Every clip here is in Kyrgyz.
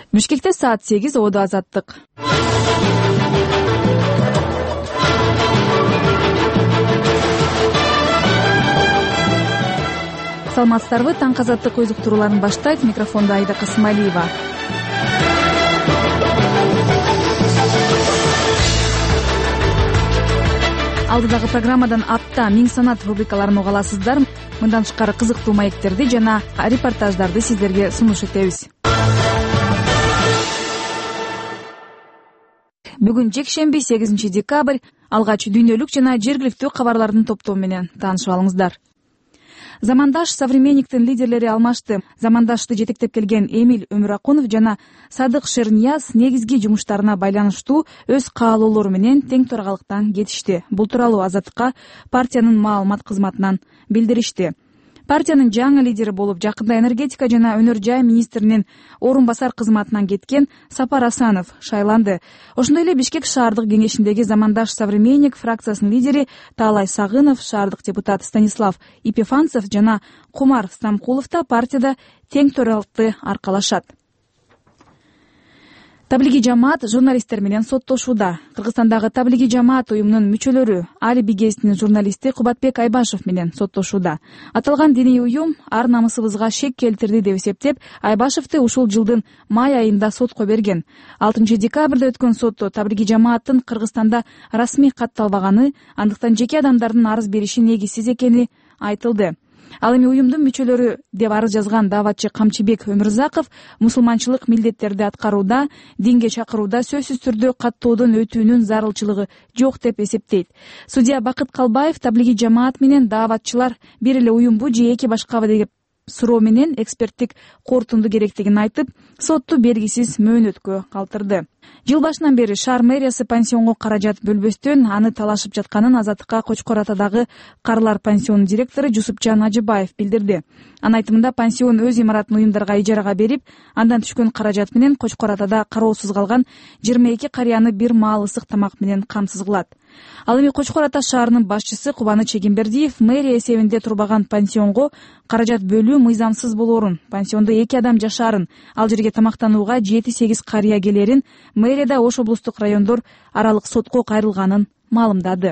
Бишкекте саат 8, Оодо Азаттык. Саламатсыздарбы? Таң Азаттык өз уктурууларын баштайт. Микрофондо Айда Касымалиева. Алдыдагы программадан апта миң санат рубрикаларын уга аласыздар. Мындан тышкары кызыктуу маектерди жана репортаждарды сиздерге сунуш этебиз. Бүгүн жекшемби 8 декабрь. Алгач дүйнөлүк жана жергиликтүү кабарлардын топтоо менен таанышып алыңыздар. Замандаш современниктин лидерлери алмашты. Замандашты жетектеп келген Эмиль Өмүракунов жана Садык Шернияз негизги жумуштарына байланыштуу өз каалоолору менен тең төрагалыктан кетишти. Бул тууралуу Азаттыкка партиянын маалымат кызматынан билдиришти. Партиянын жаңы лидери болуп жакында энергетика жана өнөр жай министринин орун басар кызматынан кеткен Сапар Асанов шайланды. Ошондой эле Бишкек шаардык кеңешиндеги Замандаш современник фракциясынын лидери Таалай Сагынов, шаардык депутат Станислав Ипифанцев жана Кумар Стамкулов да партияда тең төралыкты аркалашат. Таблиги жамаат журналисттер менен соттошууда. Кыргызстандагы Таблиги жамаат уюмунун мүчөлөрү Али Бигестин журналисти Кубатбек Айбашев менен соттошууда. Аталган диний уюм ар намысыбызга шек келтирди деп эсептеп, Айбашевди ушул жылдын май айында сотко берген. 6 декабрда өткөн сотто Таблиги жамааттын Кыргызстанда расмий катталбаганы, андыктан жеке адамдардын арыз бериши негизсиз экени айтылды. Ал эми уюмдун мүчөлөрү деп арыз жазган дааватчы Камчыбек Өмүрзаков мусулманчылык милдеттерди аткарууда, динге чакырууда сөзсүз түрдө каттоодон өтүүнүн зарылчылыгы жок деп эсептейт. Судья Бакыт Калбаев Таблиги жамаат менен дааватчылар бир эле уюмбу же эки башкабы деп суроо менен эксперттик корутунду керектигин айтып, сотту белгисиз мөөнөткө калтырды. Жыл башынан бери шаар мэриясы пансионго каражат бөлбөстөн аны талашып жатканын Азаттыкка Кочкор Атадагы Карлар пансионунун директору Жусупжан Ажыбаев билдирди. Анын айтымында пансион өз имаратын уюмдарга ижарага берип, андан түшкөн каражат менен Кочкор Атада кароосуз калган 22 карыяны бир маал ысык тамак менен камсыз кылат. Ал эми Кочкор Ата шаарынын башчысы Кубаныч Эгембердиев мэрия эсебинде турбаган пансионго каражат бөлүү мыйзамсыз болоорун, пансиондо 2 адам жашаарын, ал жерге тамактанууга 7-8 карыя келерин мэрияда Ош облустук райондор аралык сотко кайрылганын маалымдады.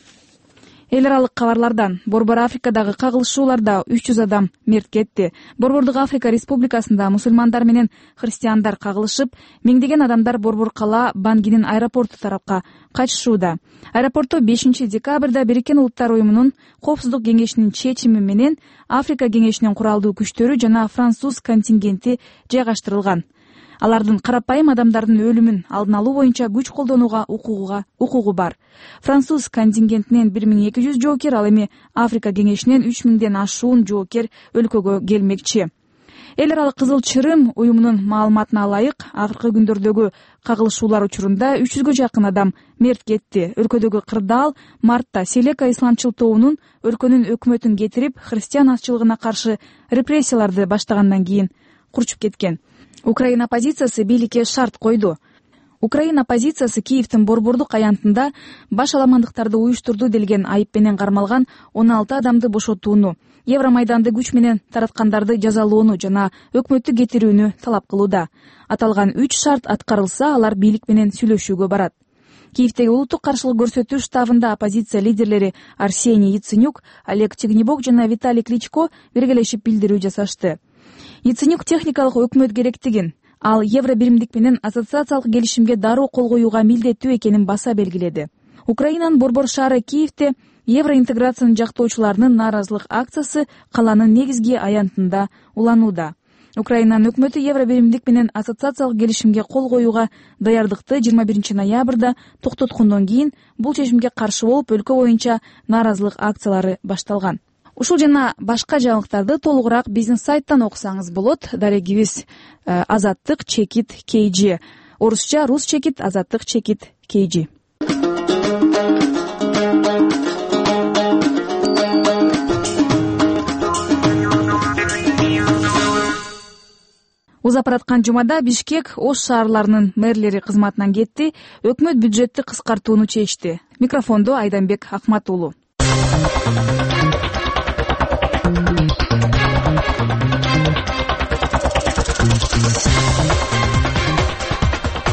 Эл аралык кабарлардан Борбор Африкадагы кагылышууларда 300 адам мерт кетти. Борбордук Африка Республикасында мусулмандар менен христиандар кагылышып, миңдеген адамдар Борбор кала Бангинин аэропорту тарапка качышууда. Аэропортто 5 декабрда Бириккен Улуттар уюмунун Коопсуздук кеңешинин чечими менен Африка кеңешинин куралдуу күчтөрү жана француз контингенти жайгаштырылган. Алардын карапайым адамдардын өлүмүн алдын алуу боюнча күч колдонууга укугу бар. Француз контингентинен 1200 жоокер, ал эми Африка кеңешинен 3000ден ашуун жоокер өлкөгө келмекчи. Эл аралык Кызыл Чырым уюмунун маалыматына ылайык, акыркы күндөрдөгү кагылышуулар учурунда 300гө жакын адам мерт кетти. Өлкөдөгү кырдаал мартта Селека исламчыл тобунун өлкөнүн өкмөтүн кетирип, христиан азчылыгына каршы репрессияларды баштагандан кийин курчуп кеткен. Украина оппозициясы бийликке шарт койду. Украина оппозициясы Киевдин борбордук аянтында баш аламандыктарды уюштурду делген айып менен кармалган 16 адамды бошотууну, Евромайданды күч менен тараткандарды жазалоону жана өкмөттү кетирүүнү талап кылууда. Аталган 3 шарт аткарылса, алар бийлик менен сүйлөшүүгө барат. Киевдеги улуттук каршылык көрсөтүү штабында оппозиция лидерлери Арсений Яценюк, Олег Тягнебок жана Виталий Кличко биргелешип билдирүү жасашты. Яценюк техникалык өкмөт керектигин, ал евро биримдик менен ассоциациялык келишимге дароо кол коюуга милдеттүү экенин баса белгиледи. Украинанын борбор шаары Киевде евроинтеграциянын жактоочуларынын нааразылык акциясы каланын негизги аянтында уланууда. Украинанын өкмөтү евро биримдик менен ассоциациялык келишимге кол коюуга даярдыкты 21 ноябрда токтоткондон кийин бул чечимге каршы болуп, өлкө боюнча нааразылык акциялары башталган. Ушул жана башка жаңылыктарды толугураак бизнес сайттан окусаңыз болот. Дарегибиз Азаттык чекит KG. Орусча рус чекит, Азаттык чекит KG. Узап бараткан жумада Бишкек Ош шаарларынын мэрлери кызматынан кетти, өкмөт бюджетти кыскартууну чечти. Микрофондо Айданбек Акмат уулу.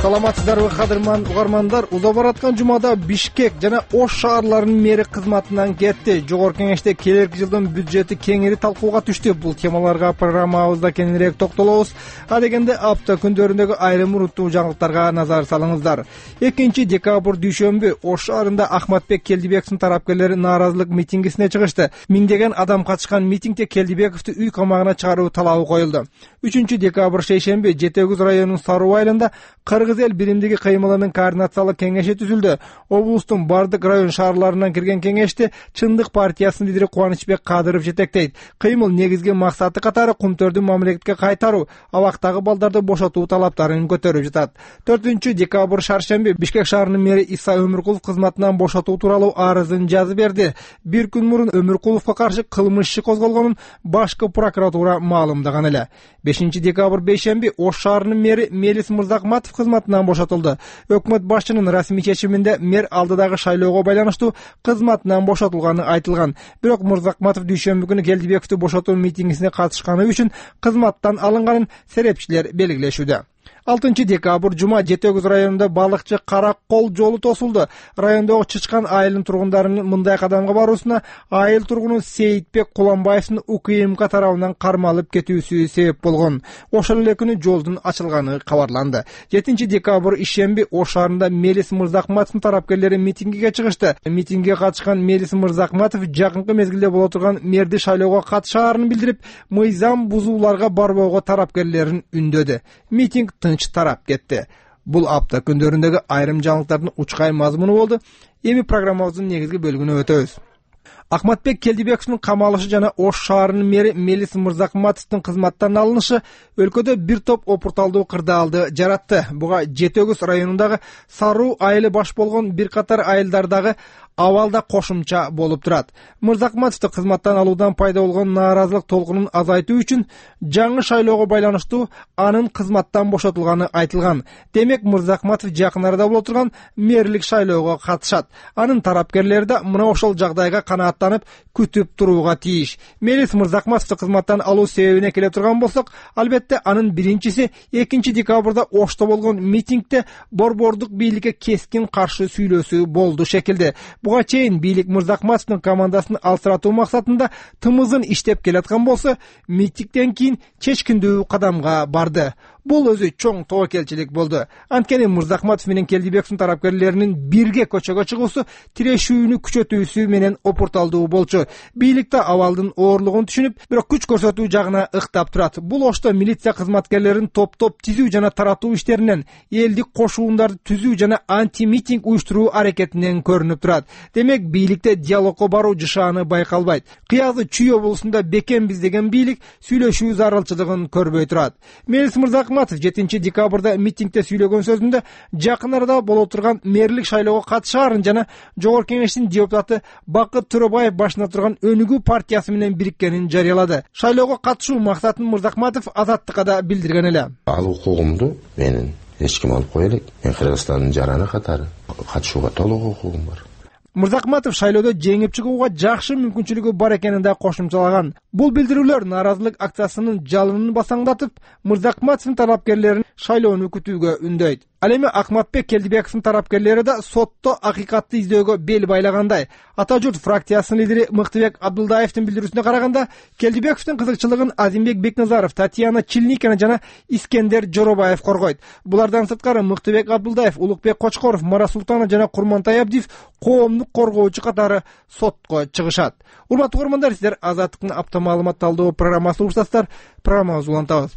Саламатсыздарбы кадырман угармандар? Уза бараткан жумада Бишкек жана Ош шаарларынын мэри кызматынан кетти. Жогорку кеңеште келерки жылдын бюджети кеңири талкууга түштү. Бул темаларга программабызда кеңирээк токтолобуз. А дегенде апта күндөрүндөгү айрым уруттуу жаңылыктарга назар салыңыздар. 2-декабрь дүйшөмбү Ош шаарында Ахматбек Келдибековдун тарапкерлери нааразылык митингисине чыгышты. Миңдеген адам катышкан митингде Келдибековду үй камагына чыгаруу талабы коюлду. 3-декабрь шейшемби Жети Өгүз районунун Саруу айылында Кыргыз эл биримдиги кыймылынын координациялык кеңеши түзүлдү. Облустун бардык район шаарларынан кирген кеңешти Чындык партиясынын лидери Кубанычбек Кадыров жетектейт. Кыймыл негизги максаты катары кумтөрдү мамлекетке кайтаруу, абактагы балдарды бошотуу талаптарын көтөрүп жатат. 4-декабрь шаршемби Бишкек шаарынын мэри Иса Өмүркулов кызматынан бошотуу тууралуу арызын жазып берди. Бир күн мурун Өмүркуловго каршы кылмыш иши козголгонун башкы прокуратура маалымдаган эле. 5-декабрь бейшемби Ош шаарынын мэри Мелис Мырзахматов кызматынан бошотулду. Өкмөт башчынын расмий чечиминде мэр алдыдагы шайлоого байланыштуу кызматынан бошотулганы айтылган. Бирок Мырзахматов дүйшөмбү күнү Келдибековду бошотуу митингисине катышканы үчүн кызматтан алынганын серепчилер белгилешүүдө. 6-декабрь жума Жети Өгүз районунда балыкчы Каракол жолу тосулду. Райондогу Чычкан айылынын тургундарынын мындай кадамга баруусуна айыл тургуну Сейитбек Куланбаевдин УКМК тарабынан кармалып кетүүсү себеп болгон. Ошол эле күнү жолдун ачылганы кабарланды. 7-декабрь ишемби Ош шаарында Мелис Мырзахматовдун тарапкерлери митингиге чыгышты. Митингге катышкан Мелис Мырзахматов жакынкы мезгилде боло турган мэрди шайлоого катышаарын билдирип, мыйзам бузууларга барбоого тарапкерлерин үндөдү. Митинг тарап кетти. Бул апта күндөрүндөгү айрым жаңылыктардын учкай мазмуну болду. Эми программабыздын негизги бөлүгүнө өтөбүз. Ахматбек Келдибековдун камалышы жана Ош шаарынын мэри Мелис Мырзахматовдун кызматтан алынышы өлкөдө бир топ опурталдуу кырдаалды жаратты. Буга Жети Өгүз районундагы Саруу айылы баш болгон бир катар айылдардагы абалда кошумча болуп турат. Мырзахматовду кызматтан алуудан пайда болгон нааразылык толкунун азайтуу үчүн жаңы шайлоого байланыштуу анын кызматтан бошотулганы айтылган. Демек Мырзахматов жакын арада боло турган мэрлик шайлоого катышат. Анын тарапкерлери да мына ошол жагдайга канааттанып күтүп турууга тийиш. Мелис Мырзахматовду кызматтан алуу себебине келе турган болсок, албетте анын биринчиси 2-декабрда Ошто болгон митингде борбордук бийликке кескин каршы сүйлөсүү болду шекилде. Буга чейин бийлик Мырзахматовдун командасын алсыратуу максатында тымызын иштеп келаткан болсо, митингден кийин чечкиндүү кадамга барды. Бул өзү чоң тобокелчилик болду. Анткени Мырзахматов менен Келдибековдун тарапкерлеринин бирге көчөгө чыгуусу тирешүүнү күчөтүүсү менен опурталдуу болчу. Бийлик да абалдын оорлугун түшүнүп, бирок күч көрсөтүү жагына ыктап турат. Бул Ошто милиция кызматкерлерин топ-топ тизүү жана таратуу иштеринен, элдик кошуундарды түзүү жана анти-митинг уюштуруу аракетинен көрүнүп турат. Демек бийликте диалогко баруу жышааны байкалбайт. Кыязы Чүй облусунда бекембиз деген бийлик сүйлөшүү зарылчылыгын көрбөй турат. Мелис Мырзахматов 7-декабрда митингде сүйлөгөн сөзүндө жакын арада боло турган мэрлик шайлоого катышаарын жана жогорку кеңештин депутаты Бакыт Төрөбаев башында турган Өнүгүү партиясы менен бириккенин жарыялады. Шайлоого катышуу максатын Мырзахматов Азаттыкка да билдирген эле. Ал укугумду менин эч ким алып кое элек. Мен Кыргызстандын жараны катары катышууга толук укугум бар. Мырзахматов шайлоодо жеңип чыгууга жакшы мүмкүнчүлүгү бар экенин да кошумчалаган. Бул билдирүүлөр нааразылык акциясынын жалынын басаңдатып, Мырзахматовдун тарапкерлерин шайлоону күтүүгө үндөйт. Ал эми Ахматбек Келдибековдун тарапкерлери да сотто акыйкатты издөөгө бел байлагандай. Ата журт фракциясынын лидери Мыктыбек Абдулдаевдин билдирүүсүнө караганда, Келдибековдун кызыкчылыгын Азимбек Бекназаров, Татьяна Чильникина жана Искендер Жоробаев коргойт. Булардан сырткары Мыктыбек Абдулдаев, Улукбек Кочкоров, Мара Султанов жана Курмантай Абдиев коомдук коргоочу катары сотко чыгышат. Урматтуу көрөрмандар, сиздер Азаттыктын апта маалымат талдоо программасын угушсаңыздар, программабызды улантабыз.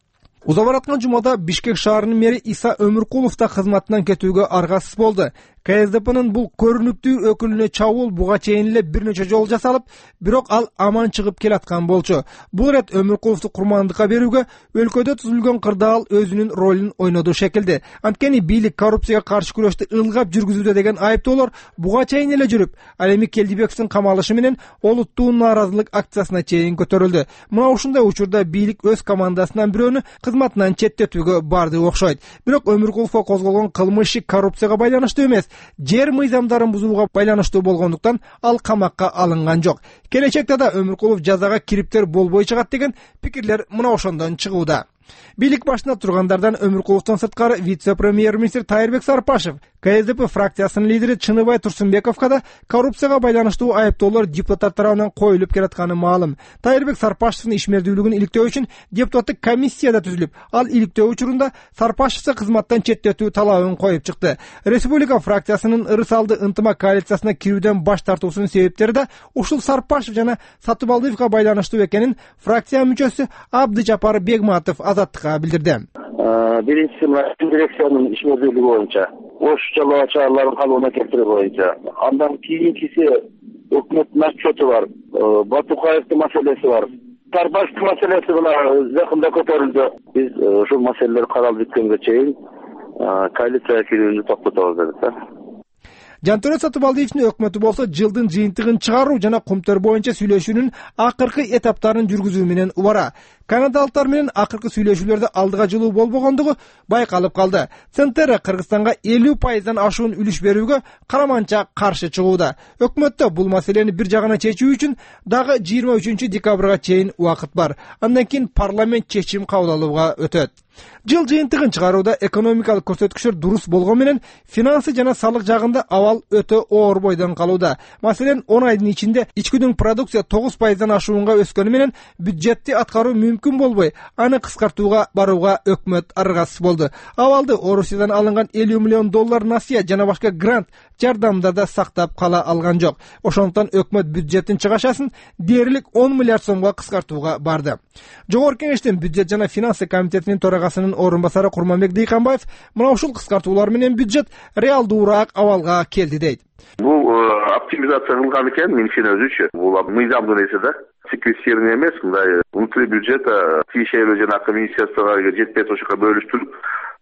Уза бараткан жумада Бишкек шаарынын мэри Иса Өмүркулов да кызматынан кетүүгө аргасыз болду. КСДПнын бул көрүнүктүү өкүлүнө чабуул буга чейин эле бир нече жолу жасалып, бирок ал аман чыгып келаткан болчу. Бул рет Өмүркуловду курмандыкка берүүгө өлкөдө түзүлгөн кырдаал өзүнүн ролун ойноду шекилде. Анткени бийлик коррупцияга каршы күрөштү ылгап жүргүзүүдө деген айыптоолор буга чейин эле жүрүп, ал эми Келдибековдун камалышы менен олуттуу нааразылык акциясына чейин көтөрүлдү. Мына ушундай учурда бийлик өз командасынан бирөөнү кызматынан четтетүүгө барды окшойт. Бирок Өмүркуловго козголгон кылмыш коррупцияга байланыштуу эмес, жер мыйзамдарын бузууга байланыштуу болгондуктан ал камакка алынган жок. Келечекте да Өмүркулов жазага кириптер болбой чыгат деген пикирлер мына ошондон чыгууда. Бийлик башында тургандардан Өмүркуловдон сырткары вице-премьер-министр Тайырбек Сарпашев, КСДП фракциясынын лидери Чыныбай Турсунбековго да коррупцияга байланыштуу айыптоолор депутаттар тарабынан коюлуп келатканы маалым. Тайырбек Сарпашевдин ишмердүүлүгүн иликтөө үчүн депутаттык комиссия да түзүлүп, ал иликтөө учурунда Сарпашевди кызматтан четтетүү талабын коюп чыкты. Республика фракциясынын ырыс алды ынтымак коалициясына кирүүдөн баш тартуусунун себептери да ушул Сарпашев жана Сатыбалдиевге байланыштуу экенин фракция мүчөсү Абдыжапар Бегматов Азаттыкка билдирди. Биринчиси дирекциянын ишмердүүлүгү боюнча, ош жалоо чараларын калыбына келтирүү боюнча, андан кийинкиси өкмөттүн отчету бар, Батукаевдин маселеси бар. Сарпашевдин маселеси мына жакында көтөрүлдү. Биз ушул маселелер каралып бүткөнгө чейин коалицияга кирүүнү токтотобуз дедик. Жантөрө Сатыбалдиевдин өкмөтү болсо жылдын жыйынтыгын чыгаруу жана кумтөр боюнча сүйлөшүүнүн акыркы этаптарын жүргүзүү менен убара. Канадалыктар менен акыркы сүйлөшүүлөрдө алдыга жылуу болбогондугу байкалып калды. Центр Кыргызстанга 50% ашуун үлүш берүүгө караманча каршы чыгууда. Өкмөттө бул маселени бир жагына чечүү үчүн дагы 23 декабрга чейин убакыт бар. Андан кийин парламент чечим кабыл алууга өтөт. Жыл жыйынтыгын чыгарууда экономикалык көрсөткүчтөр дурус болгон менен финансы жана салык жагында абал өтө оор бойдон калууда. Маселен, 10 айдын ичинде ичкүдүн продукция 9% ашуунга өскөнү менен бюджетти аткаруу мүмкүн болбой, аны кыскартууга барууга өкмөт аргасыз болду. Абалды Орусиядан алынган $50 миллион насыя жана башка грант жардамда да сактап кала алган жок. Ошондуктан өкмөт бюджеттин чыгашасын дээрлик 10 миллиард сомго кыскартууга барды. Жогорку Кеңештин бюджет жана финансы комитетинин төрагасынын орун басары Курманбек Дыйканбаев мына ушул кыскартуулар менен бюджет реалдуураак абалга келди дейт. Бул оптимизация кылган экен Минфин өзүчү. Бул мыйзамдуу нерсе да. Секвестирование эмес, мындай внутри бюджета тиешелүү жанагы министерствого жетпей ошоко бөлүштүрүп,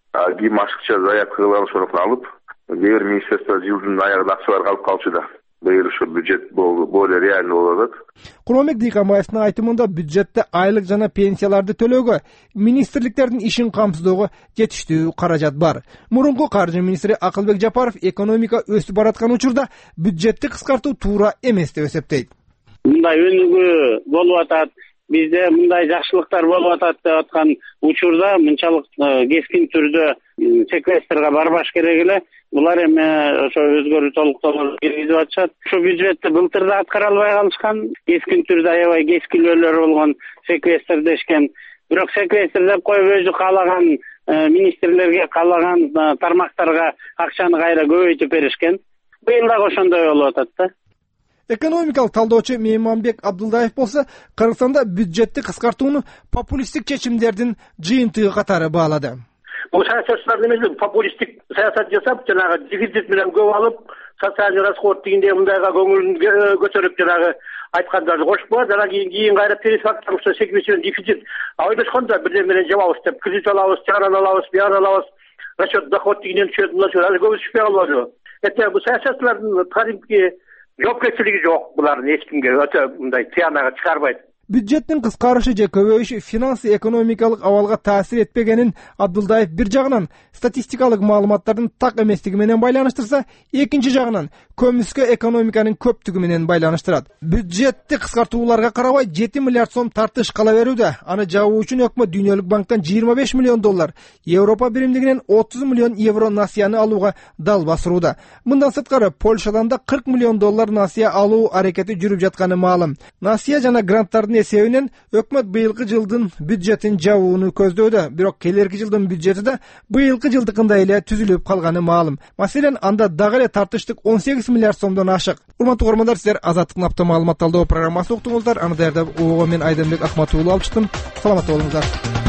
ким ашыкча заявка кылган ошону алып, бир министерство жылдын аягында акчалар калып калчу да. Быйыл ушу бюджет более реально болот. Курманбек Дыйканбаевдин айтымында бюджетте айлык жана пенсияларды төлөөгө, министрликтердин ишин камсыздоого жетиштүү каражат бар. Мурунку каржы министри Акылбек Жапаров экономика өсүп бараткан учурда бюджетти кыскартуу туура эмес деп эсептейт. Мындай өнүгүү болуп атат, бизде мындай жакшылыктар болуп атат деп аткан учурда мынчалык кескин түрдө секвестрге барбаш керек эле. Булар эми ошо өзгөрүү толуктоолор киргизип атышат. Ушу бюджетти былтыр да аткара албай калышкан, кескин түрдө аябай кескилөөлөр болгон секвестр дешкен. Бирок секвестр деп коюп өзү каалаган министрлерге, каалаган тармактарга акчаны кайра көбөйтүп беришкен. Быйыл дагы ошондой болуп атат да. Экономикалык талдоочу Мейманбек Абдулдаев болсо Кыргызстанда бюджетти кыскартууну популисттик чечимдердин жыйынтыгы катары баалады. Бул саясатчылар эмес, популисттик саясат жасап, жанагы дефицит менен көп алып, социальный расход дегенде мындайга көңүлүн көтөрүп жанагы айткандарды кошуп коет, анан кийин кайра пересфактор секвестр дефицит ойлошкондо бирден менен жабабыз деп, кредит алабыз, тиядан алабыз, биядан алабыз, расчет доход дегенен түшөт, ал көбү түшпөй калбады. Бул саясатчылардын кадимки жоопкерчилиги жок, булардын эч кимге өтө мындай тыянага чыгарбайт. Бюджеттин кыскарышы же көбөйүшү финансы экономикалык абалга таасир этпегенин Абдулдаев бир жагынан статистикалык маалыматтардын так эместиги менен байланыштырса, экинчи жагынан көмүскө экономиканын көптүгү менен байланыштырат. Бюджетти кыскартууларга карабай 7 миллиард сом тартыш кала берүүдө. Аны жабуу үчүн өкмөт Дүйнөлүк банктан $25 миллион, Европа биримдигинен $30 миллион насыяны алууга дал басууда. Мындан сырткары Польшадан да $40 миллион насыя алуу аракети жүрүп жатканы маалым. Насыя жана гранттардын эсебинен өкмөт быйылкы жылдын бюджетин жабууну көздөдө, бирок келерки жылдын бюджети да быйылкы жылдыкындай эле түзүлүп калганы маалым. Маселен, анда дагы эле тартыштык 18 миллиард сомдон ашык. Урматтуу көрөрмандар, сиздер Азаттыктын апта маалымат талдоо программасын уктуңуздар. Аны даярдап угуу мен Айденбек Акматуулу алып чыктым. Саламатта болуңуздар.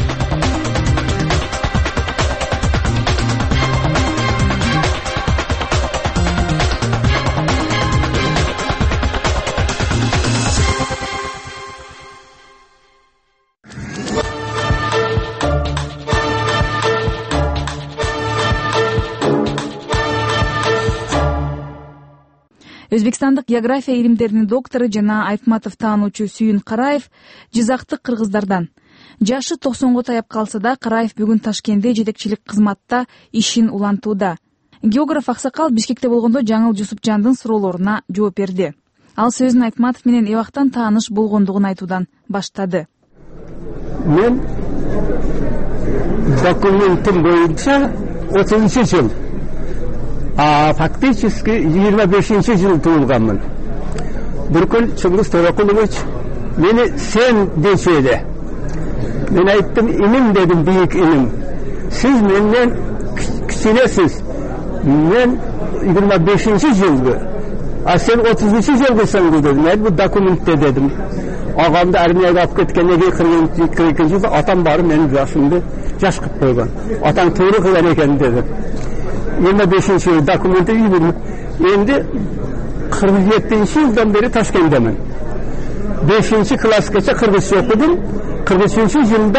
Өзбекстандык география илимдеринин доктору жана Айтматов таануучу Сүйүн Караев жизактык кыргыздардан. Жашы 90го таяп калса да, Караев бүгүн Ташкентте жетекчилик кызматта ишин улантууда. Географ аксакал Бишкекте болгондо Жаңыл Жусупжандын суроолоруна жооп берди. Ал сөзүн Айтматов менен эбактан тааныш болгондугун айтуудан баштады. Мен Dokumentim boyunca 30 yıl. Фактически 25 yıl tuğulganmın. Bir gün Çıngiz Torakuloviç beni sen deseydi. Ben aytdım, inim dedim, büyük inim. Siz menden kiçilesiz. Ben 25 yıldı. Sen 33 yılgısın dedim. Ben bu dokumentte dedim. Ağamda armiyaga alып ketkenге 42 yılda atam barım benim yaşımda yaş kıp koygan. Atam tuğru kılan eken dedim. 25 yıl dokumenti iyi bildim. Endi 47 yıldan beri Taşkent'temin. 5. klaskaça Kırgızca okudum. 43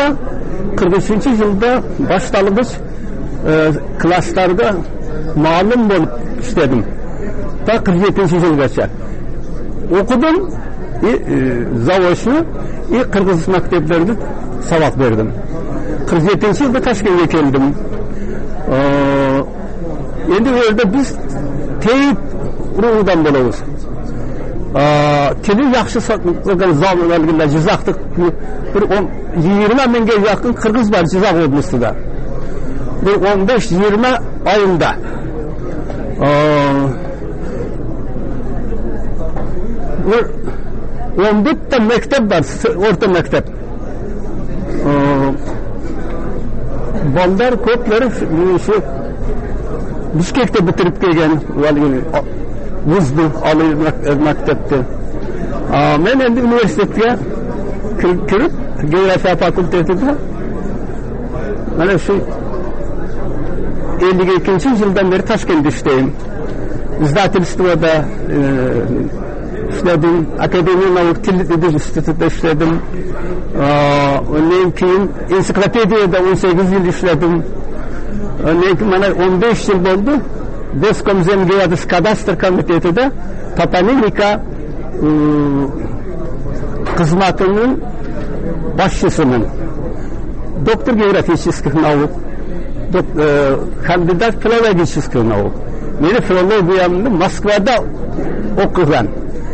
yılda başlanmış klaslarda malum bolup işledim. Ta 47. yılgacha. Okudum. Zavoşlu Kırgız mekteplerinde sabak verdim. 47. yılda Taşkent'e geldim. Endi öyle biz teyip ruhudan bolabız. Tili yaxşı satılgan zamanlarında Jizak'ta bir 20 mingga yakın Kırgız var Jizak oblastida. Bir 15-20 ayında bir 11 ta mektep var, orta mektep. Ballar köpleri şu Bishkek'te bitirip kelgan, vuzdu, Ali mektepte. Men endi üniversiteye kirib, geografiya fakultetida mana shu 52 yıldan beri Taşkent'te işleyim. İzdательствоda işledim, Akademiya Nauk Til İnstitut'ta işledim. Ondan keyin ensiklopediyada 18 yıl işledim. Ondan keyin bana 15 yıl oldu. Goskommzemgeadis Kadastr Komitetida toponimika hizmetinin başçısının. Doktor geografических наук, kandidat filologических наук. Meni filologiyamni Moskvada okugan.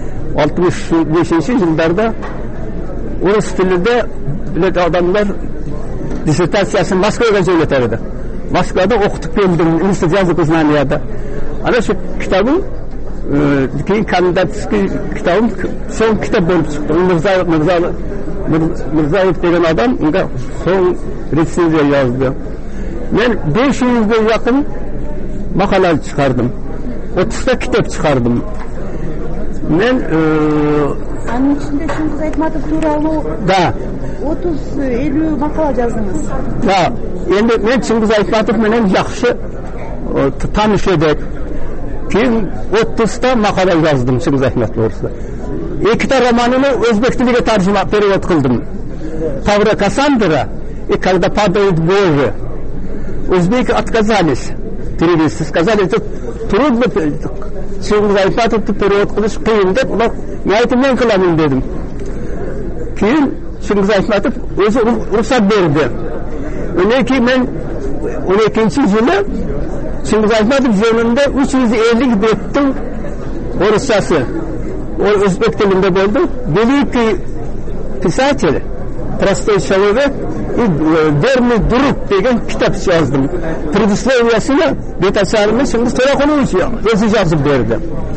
65 yıllarda Rus tilinde bilet adamlar dissertasyasını Moskva'ya jo'natardi. Moskvada o'qitib keldim, Institut yazık znaniyada. Ana shu kitabım keyin kandidatskiy kitabım son kitap bo'lib chiqdi. Mirzayev degan adam unga son retsenziya yozdi. Men 500'e yakın makale çıkardım. 30'da kitap çıkardım. Men Anın içinde Çıngiz Aytmatov tuuralı da 30-50 makale yazdınız. Da, endi men Çıngiz Aytmatov menen yaxshi tanış edek. Keyin 30'da makale yazdım Çıngiz Aytmatov to'g'risida. Ikkita romanini o'zbek tiliga tarjima перевод qildim. Тавра Кассандра и когда падают Божи. Узбеки отказались перевести, сказали, это трудно, Çıngiz Aytmatov'u перевод qilish qiyin deb, ular men qilaman dedim. Keyin Çıngiz Aytmatov o'zi ruxsat berdi. Undan keyin men 12-yili Çıngiz Aytmatov yönünde 350 betning ruschasi. O o'zbek tilida bo'ldi. Великий писатель, простой человек и верный друг degan kitap yozdim. Предисловиясini betasarini Çıngiz Torakuloviç o'zi yozib berdi.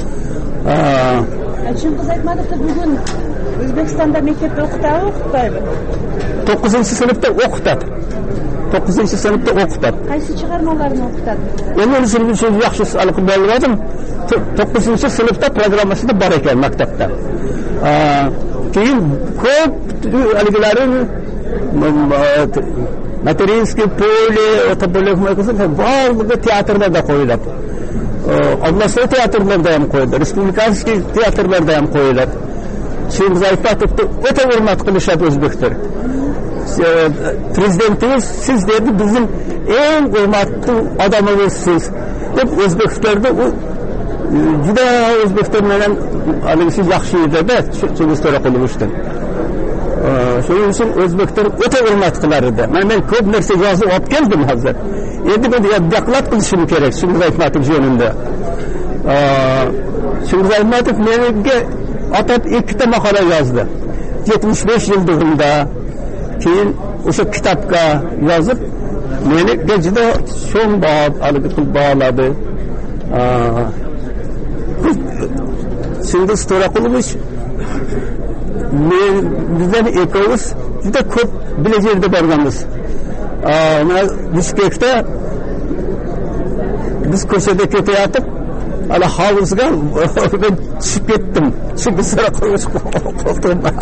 Çıngiz Aytmatov da bugün O'zbekistonda maktabda o'qitadimi? 9-sınıfta o'qitadi. 9-sınıfta o'qitadi. Qaysi chiqarmalarini o'qitadi? Men o'zim yaxshi aniq bilmadim. 9-sınıfta programmasida bor ekan maktabda. Keyin ko'p aligilarini Материнский поле, это были барлығы театрlarda qo'yiladi. Областной teatrlarda ham qo'yiladi, respublikaskiy teatrlarda ham qo'yiladi. Çıngiz Aytmatovni o'ta hurmat qilishadi o'zbeklar. Prezidentimiz siz dedi, bizim en hurmatli adamımızsiz deb o'zbeklarda u juda o'zbeklar bilan haligi yaxshi edi-da Çıngiz Torakulovichdan. Shuning uchun o'zbeklar o'ta hurmat qilar edi. Men ko'p narsa yozib olib keldim hozir. Endi men doklad qilishim kerak Çıngiz Aytmatov yonida. Çıngiz Aytmatov menga atab ikkita maqola yozdi. 75 yıllig'imda, keyin o'sha kitobga yozib meni juda so'ng qilib bağladı. Chingiz To'raqulov bizden ikkovimiz juda ko'p bilejerda borganmiz. Bishkekda biz ko'chada ketayotib ala hovuzga ben tushib ketdim. Chingiz To'raqulov qo'ltig'imda.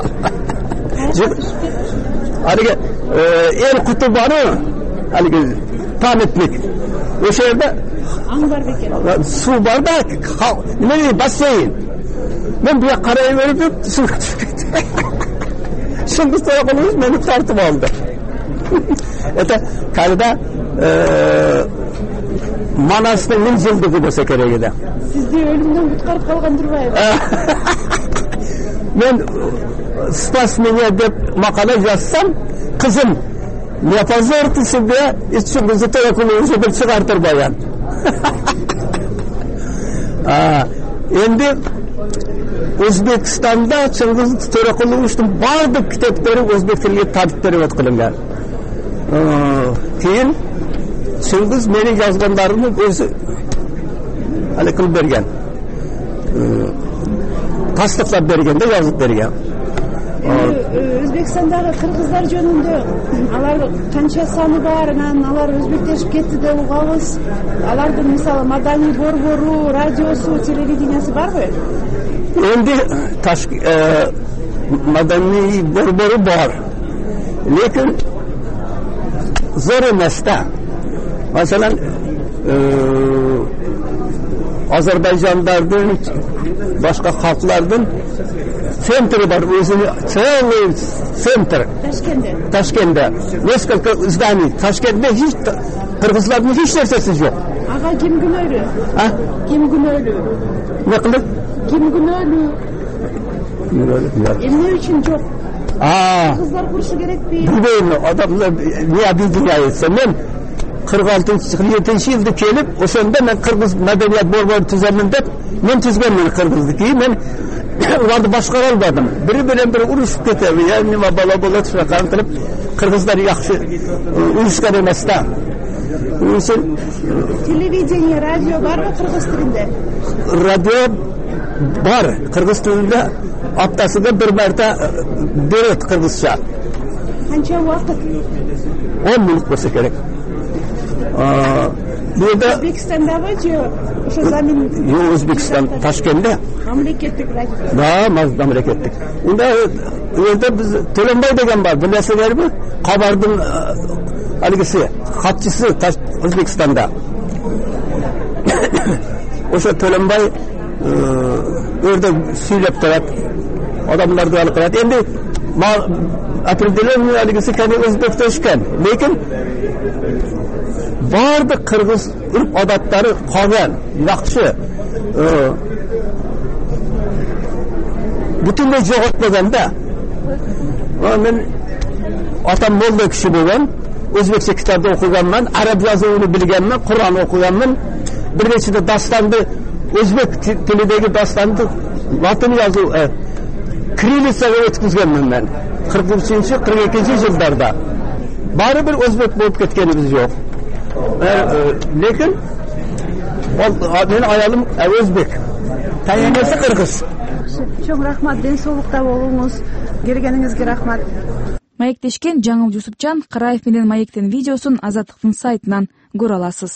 Haligi el quti bor-ku, haligi pamitlik. O'sha yerda Angbar bekan. Suv borda, nima basseyn. Men bu yoqqa qarayverib suvga tushib ketdim. Chingiz To'raqulov meni tortib oldi. Это когда Manasning 1000 yildigi bo'lsa kerak edi. Sizni o'limdan qutqarib qolgan turmaydi. Men Spас меня deb maqola yozsam, qizim "Не позорьте себя, из Chingiz To'raqulovni deb chiqartir boyan." Endi O'zbekistonda Chingiz To'raqulovning barcha kitoblari o'zbek tiliga tarjima qilingan. Keyin Chingiz meni yozganlarimni o'zi hali qilib bergan. Tasdiqlab berganda yozib bergan. O'zbekistondagi qirg'izlar jönündө alar qancha soni bor, alar o'zbeklashib ketdi deb o'qamiz. Alarning misol madaniy borboru, radiosu, televideniyasi bormi? Endi madaniy borboru bor. Lekin zo'r emasda. Masalan, Ozarbayjonlardan boshqa xalqlardan sentri bor, o'zini целый sentr. Toshkentda. Neskолько zdaний. Toshkentda hech qirg'izlarning hech narsasi yo'q. Aga kim gunoyli? Kim gunoyli? Ne qilib? Kim gunoyli? Nima uchun yo'q? Qirg'izlar qurishi kerak deydi. Bilmayman, odamlar ne obidiyaysa. Men 46-47 yilda kelib, o'shanda men qirg'iz madaniyat bor tuzaman deb men tuzganman qirg'izniki. Men ularni boshqara olmadim. Biri bilan biri urushib ketadi. Ya'ni nima bola shunaqa qilib qirg'izlar yaxshi urushgan emasda. O'shin televideniya, radio bormi qirg'iz tilida? Radio bor. Qirg'iz tilida haftasida bir marta beradi qirg'izcha. Qancha vaqt? 10 minut bo'lsa kerak. Bu yerda O'zbekistondami yo'q? O'sha zamin yo'q, O'zbekiston Toshkentda. Mamlakatlik radio. Mamlakatlik. Unda u yerda biz To'lanbay degan bor, bilasizlarmi? Xabarning haligisi, xatchisi O'zbekistonda. O'sha To'lanbay u yerda suylab turadi, odamlarga olib qo'yadi. Endi определенный haligisi qani o'zbekchashgan, lekin barda qirg'iz urf odatlari qolgan, yaxshi. Butunlay yo'qotmaganda. Men otam molda kishi bo'lgan, o'zbekcha kitobda o'qiganman, arab yozuvini bilganman, Qur'on o'qiganman. Bir nechta dostonni, o'zbek tilidagi dostonni lotin yozuv kirillitsaga o'tkazganman men. 40-42-yillarda. Baribir o'zbek bo'lib ketganimiz yo'q. Lekin men ayolim o'zbek. Tayinlasa qirg'iz. Çok rahmat, denso'liqda bo'lingiz. Kelganingizga rahmat. Маектешкен Жаңыл Жусупчан Караев менен маектин видеосун Азаттыктын сайтынан көрө аласыз.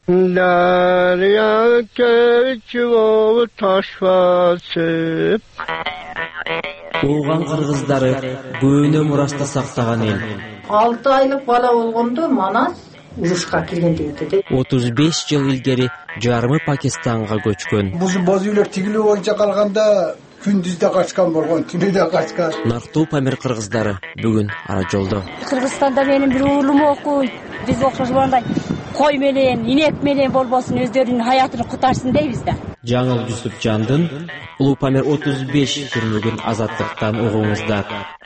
Оған кыргыздары көөнө мурашта сактаган эл. 6 айлык бала болгондо Манас урушка кирген дегенде. 35 жыл илгери жарымы Пакистанга көчкөн. Боз үйлөр тигилүү боюнча калганда күндүздө качкан болгон, түнүдө качкан. Нартуу Памир кыргыздары бүгүн ара жолдо. Кыргызстанда менин бир уулум окуйт. Биз окшошгондой кой менен, инек менен болбосун өздөрүнүн хаятын кутарсын дейбиз да. Жаңыл Жусупчандын Улуу Памир 35 фильмигин Азаттыктан угуңуздар.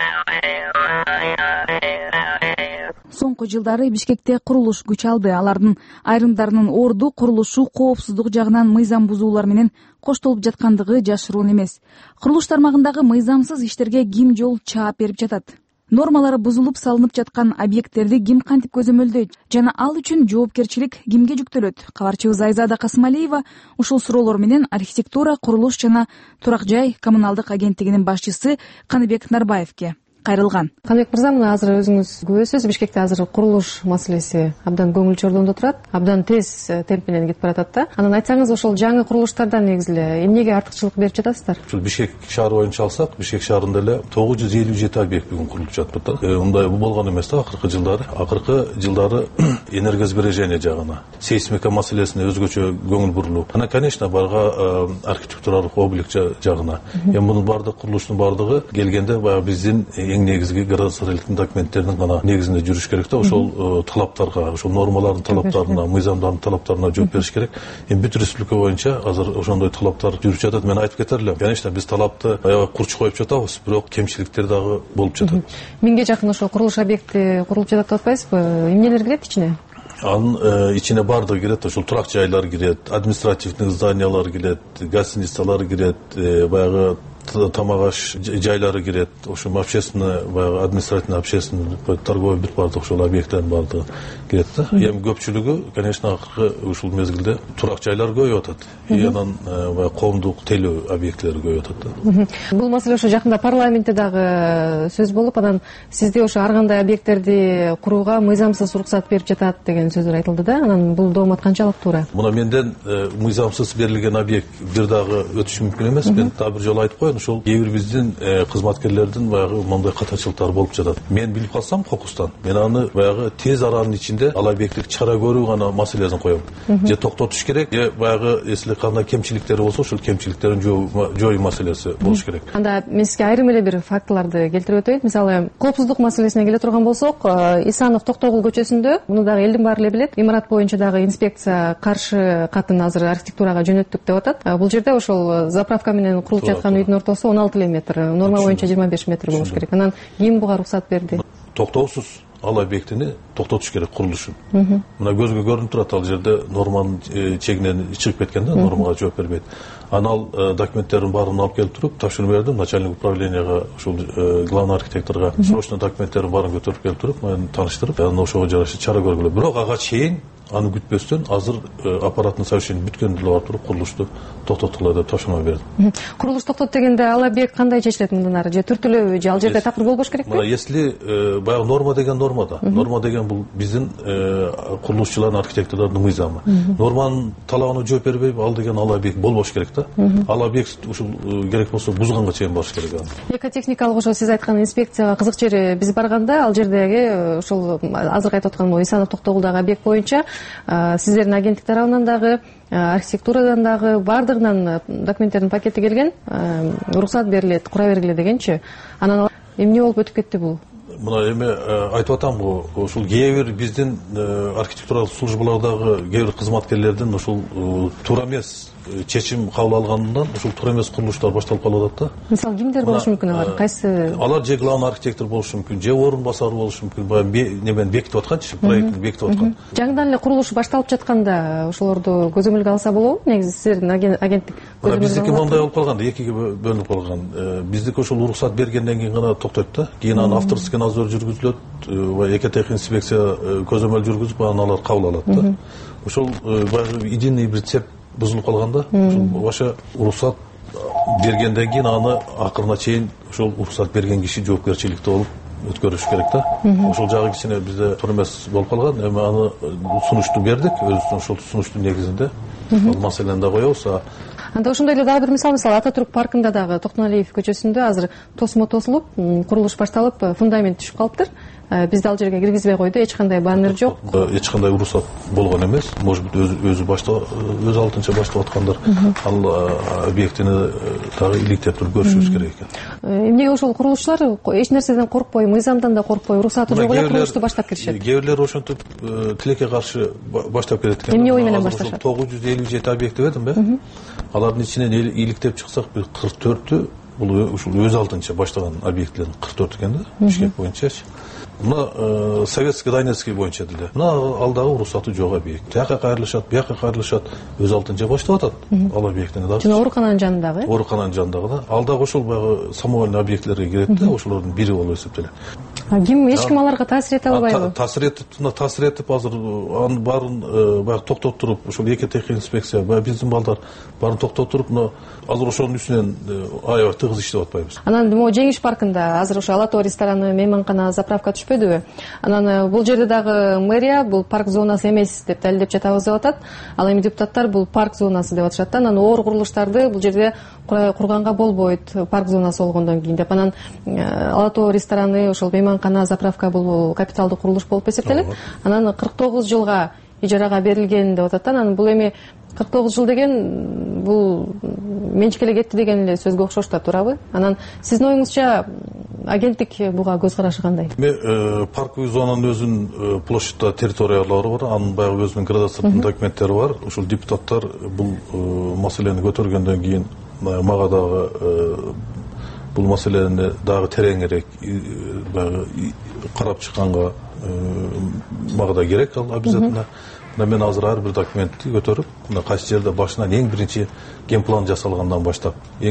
Соңку жылдары Бишкекте курулуш күч алды. Алардын айрымдарынын орду курулушу коопсуздук жагынан мыйзам бузуулар менен коштолуп жаткандыгы жашыруун эмес. Курулуш тармагындагы мыйзамсыз иштерге ким жол чаап берип жатат? нормалары бузулуп салынып жаткан объекттерди ким кантип көзөмөлдөйт жана ал үчүн жоопкерчилик кимге жүктөлөт? Кабарчыбыз Айзада Касымалиева ушул суроолор менен архитектура, курулуш жана турак жай коммуналдык агенттигинин башчысы Каныбек Нарбаевге кайрылган. Каныбек мырза, мына азыр өзүңүз күбөсүз, Бишкекте азыр курулуш маселеси абдан көңүл чордондо турат, абдан тез темп менен кетип баратат да. Анан айтсаңыз, ошол жаңы курулуштардан негизи эле эмнеге артыкчылык берип жатасыздар? Ушул Бишкек шаары боюнча алсак, Бишкек шаарында эле 957 объект бүгүн курулуп жатып атат. Мындай болгон эмес да акыркы жылдары энергосбережение жагына, сейсмика маселесине өзгөчө көңүл бурулуп, анан конечно барга архитектуралык облик жагына. Эми мунун баардык курулуштун баардыгы келгенде баягы биздин эң негизги градостроительный документтердин гана негизинде жүрүш керек да. Ошол талаптарга, ошол нормалардын талаптарына, мыйзамдардын талаптарына жооп бериш керек. Эми бүт республика боюнча азыр ошондой талаптар жүрүп жатат. Мен айтып кетер элем, конечно, биз талапты аябай курч коюп жатабыз, бирок кемчиликтер дагы болуп жатат. 1000ге жакын ошол курулуш объекти курулуп жатат деп атпайсызбы? Эмнелер кирет ичине? Анын ичине баардыгы кирет. Ошол турак жайлар кирет, административный зданиялар кирет, гостиницалар кирет, баягы тамак аш жайлары кирет, ошол общественный, баягы административный, общественный, торговый бүт баардык ошол объекттердин баардыгы кирет да. Эми көпчүлүгү, конечно, акыркы ушул мезгилде турак жайлар көбөйүп атат. Анан баягы коомдук телөө объекттери көбөйүп атат да. Бул маселе ошо жакында парламентте дагы сөз болуп, анан сизде ошо ар кандай объекттерди курууга мыйзамсыз уруксат берип жатат деген сөздөр айтылды да. Анан бул доомат канчалык туура? Мына менден мыйзамсыз берилген объект бир дагы өтүшү мүмкүн эмес. Мен дагы бир жолу айтып коеюн, ошол кээ бир биздин кызматкерлердин баягы мындай катачылыктары болуп жатат. Мен билип калсам кокустан, мен аны баягы тез аранын ичинде ал объектти чыгара көрүү гана маселесин коем. Же токтотуш керек, же баягы если кандай кемчиликтери болсо, ошол кемчиликтерин жоюу маселеси болуш керек. Анда мен сизге айрым эле бир фактыларды келтирип өтөйүн. Мисалы, коопсуздук маселесине келе турган болсок, Исанов Токтогул көчөсүндө, муну дагы элдин баары эле билет, имарат боюнча дагы инспекция каршы катын азыр архитектурага жөнөттүк деп атат. Бул жерде ошол заправка менен курулуп жаткан үйдүн ортосу 16 метр, норма боюнча 25 метр болуш керек. Анан ким буга уруксат берди? Токтоосуз ал объектини токтотуш керек курулушун. Мына көзгө көрүнүп турат, ал жерде норманын чегинен чыгып кеткен да, нормага жооп бербейт. Анан ал документтердин баарын алып келип туруп тапшырып бердим начальник управленияга, ушул главный архитекторго срочно документтердин баарын көтөрүп келип туруп, мени тааныштырып, анан ошого жараша чара көргүлө. Бирок ага чейин аны күтпөстөн азыр аппаратный совещание бүткөндө барып туруп курулушту токтоткула деп тапшырма бердим. Курулуш токтот дегенде ал объект кандай чечилет мындан ары? Же түртүлөбү, же ал жерде такыр болбош керекпи? Мына если баягы норма деген нормада. Норма деген бул биздин курулушчулардын, архитекторлордун мыйзамы. Норманын талабына жооп бербей ал деген ал объект болбош керек да. Ал объект ушул керек болсо бузганга чейин барыш керек аны. Экотехникалык ошо сиз айткан инспекцияга кызык жери биз барганда ал жердеги ошол азыр айтып аткан Исанов Токтогулдагы объект боюнча сиздердин агенттик тарабынан дагы, архитектурадан дагы баардыгынан документтердин пакети келген, уруксат берилет, кура бергиле дегенчи. Анан эмне болуп өтүп кетти бул? Мына эми айтып атам го, ушул кээ бир биздин архитектуралык службалардагы кээ бир кызматкерлердин ушул туура эмес чечим кабыл алганынан ушул туура эмес курулуштар башталып калып атат да. Мисалы кимдер болушу мүмкүн алар? Кайсы? Алар же главный архитектор болушу мүмкүн, же орун басары болушу мүмкүн. Баягы немен бекитип атканчы, проектин бекитип аткан. Жаңыдан эле курулуш башталып жатканда ошолорду көзөмөлгө алса болобу? Негизи сиздердин агенттик биздики мындай болуп калган, экиге бөлүнүп калган. Биздики ошол уруксат бергенден кийин гана токтойт да. Кийин аны авторский надзор жүргүзүлөт, экотех инспекция көзөмөл жүргүзүп, анан алар кабыл алат да. Ошол баягы единый бир цеп бузулуп калганда, ошол баша уруксат бергенден кийин аны акырына чейин ошол уруксат берген киши жоопкерчиликте болуп өткөрүш керек да. Ошол жагы кичине бизде туура эмес болуп калган. Эми аны сунушту бердик, өзүбүздүн ошол сунуштун негизинде ал маселени да коебуз. Анда ошондой эле дагы бир мисал, Ататүрк паркында дагы Токтоналиев көчөсүндө азыр тосмо тосулуп, курулуш башталып, фундамент түшүп калыптыр. Бизди ал жерге киргизбей койду, эч кандай баннер жок. Эч кандай уруксат болгон эмес. Может быть, өзү өз алдынча баштап аткандар. Ал объектини дагы иликтеп туруп көрүшүбүз керек экен. Эмнеге ошол курулушчулар эч нерседен коркпой, мыйзамдан да коркпой, уруксаты жок эле курулушту баштап киришет? Кээ бирлер ошентип тилекке каршы баштап келет экен. Эмне ой менен башташат? 957 объект дедим бе? Алардын ичинен иликтеп чыксак, 44-ү бул ушул өз алдынча баштаган объектилердин 44 экен да, Бишкек боюнчачы. мына советский донецкий боюнча деле мына алдагы уруксаты жок объект. Тияка кайрылышат, бияка кайрылышат, өз алдынча баштап атат. Ал объекттин дагы. Жана оорукананын жанындагы. Оорукананын жанындагы да. Алдагы ошол баягы самовольный объектлерге кирет да, ошолордун бири болуп эсептелет. Ким эч ким аларга таасир эте албайбы? Таасир этип азыр анын баарын баягы токтоп туруп, ошол экотех инспекция, баягы биздин балдар баарын токтоп туруп, мына азыр ошонун үстүнөн аябай тыгыз иштеп атпайбыз. Анан могу Жеңиш паркында азыр ошо Ала Тоо рестораны, мейманкана, заправка түшпөдүбү? Анан бул жерде дагы мэрия бул парк зонасы эмес деп далилдеп жатабыз деп атат. Ал эми депутаттар бул парк зонасы деп атышат да. Анан оор курулуштарды бул жерде курганга болбойт, парк зонасы болгондон кийин деп. Анан Ала Тоо рестораны, ошол мейманкана, заправка бул капиталдык курулуш болуп эсептелет. Анан 49 жылга ижарага берилген деп атат. Анан бул эми 49 жыл деген бул менчикеле кетти деген эле сөзгө окшош да, туурабы? Анан сиздин оюңузча агенттик буга көз карашы кандай? Парковый зонанын өзүнүн площадьта территориялары бар, анын баягы өзүнүн градациялык документтери бар. Ошол депутаттар бул маселени көтөргөндөн кийин мага дагы бул маселени дагы тереңирээк баягы карап чыкканга мага да керек ал обязательно. Мен азыр ар бир документти көтөрүп, мына кайсы жерде башынан эң биринчи генплан жасалгандан баштап,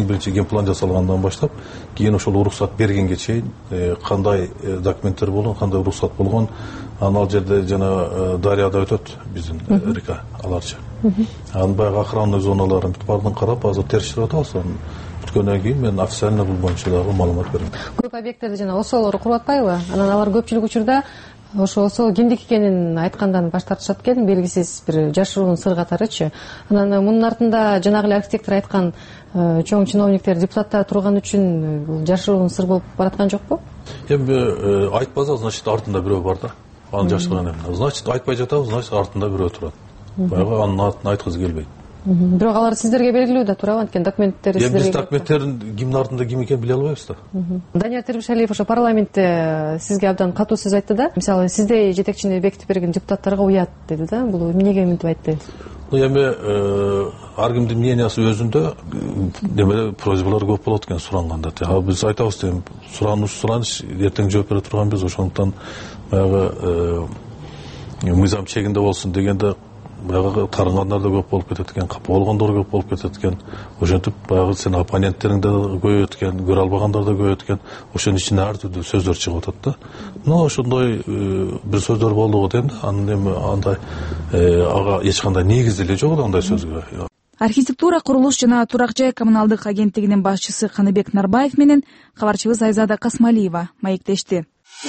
кийин ошол уруксат бергенге чейин кандай документтер болгон, кандай уруксат болгон, ал жерде жана дарыяда өтөт биздин река аларча. Анын баягы охранный зоналарын баарын карап, азыр терчилип атабыз. Бүткөндөн кийин мен официально бул боюнча дагы маалымат берем. Көп объекттерди жана ОСОлор куруп атпайбы? Анан алар көпчүлүк учурда ошо кимдик экенин айткандан баш тартышат экен, белгисиз бир жашыруун сыр катарычы. Анан мунун артында жанагы эле архитектор айткан чоң чиновниктер, депутаттар турган үчүн бул жашыруун сыр болуп бараткан жокпу? Эми айтпаса, значит артында бирөө бар да. Аны жашырган эми. Значит айтпай жатабыз, значит артында бирөө турат. Баягы анын атын айткызы келбейт. Бирок алар сиздерге белгилүү да, туурабы? Анткени документтери сиздерге. Биз документтерин кимдин артында ким экенин биле албайбыз да. Данияр Тербишалиев ошо парламентте сизге абдан катуу сөз айтты да. Мисалы, сиздей жетекчини бекитип берген депутаттарга уят деди да. Бул эмнеге мынтип айтты? Эми ар кимдин мнениясы өзүндө, демеле просьбалар көп болот экен суранганда. Биз айтабыз, сураныш эртең жооп бере турганбыз, ошондуктан баягы мыйзам чегинде болсун дегенде баягы тарынгандар да көп болуп кетет экен, капа болгондор көп болуп кетет экен. Ошентип баягы сен оппоненттериң да көбөйөт экен, көрө албагандар да көбөйөт экен. Ошонун ичинде ар түрдүү сөздөр чыгып атат да. Ошондой бир сөздөр болду го дейм да. Анын эми андай ага эч кандай негизи эле жок андай сөзгө. Архитектура, курулуш жана турак жай коммуналдык агенттигинин башчысы Каныбек Нарбаев менен кабарчыбыз Айзада Касмалиева маектешти.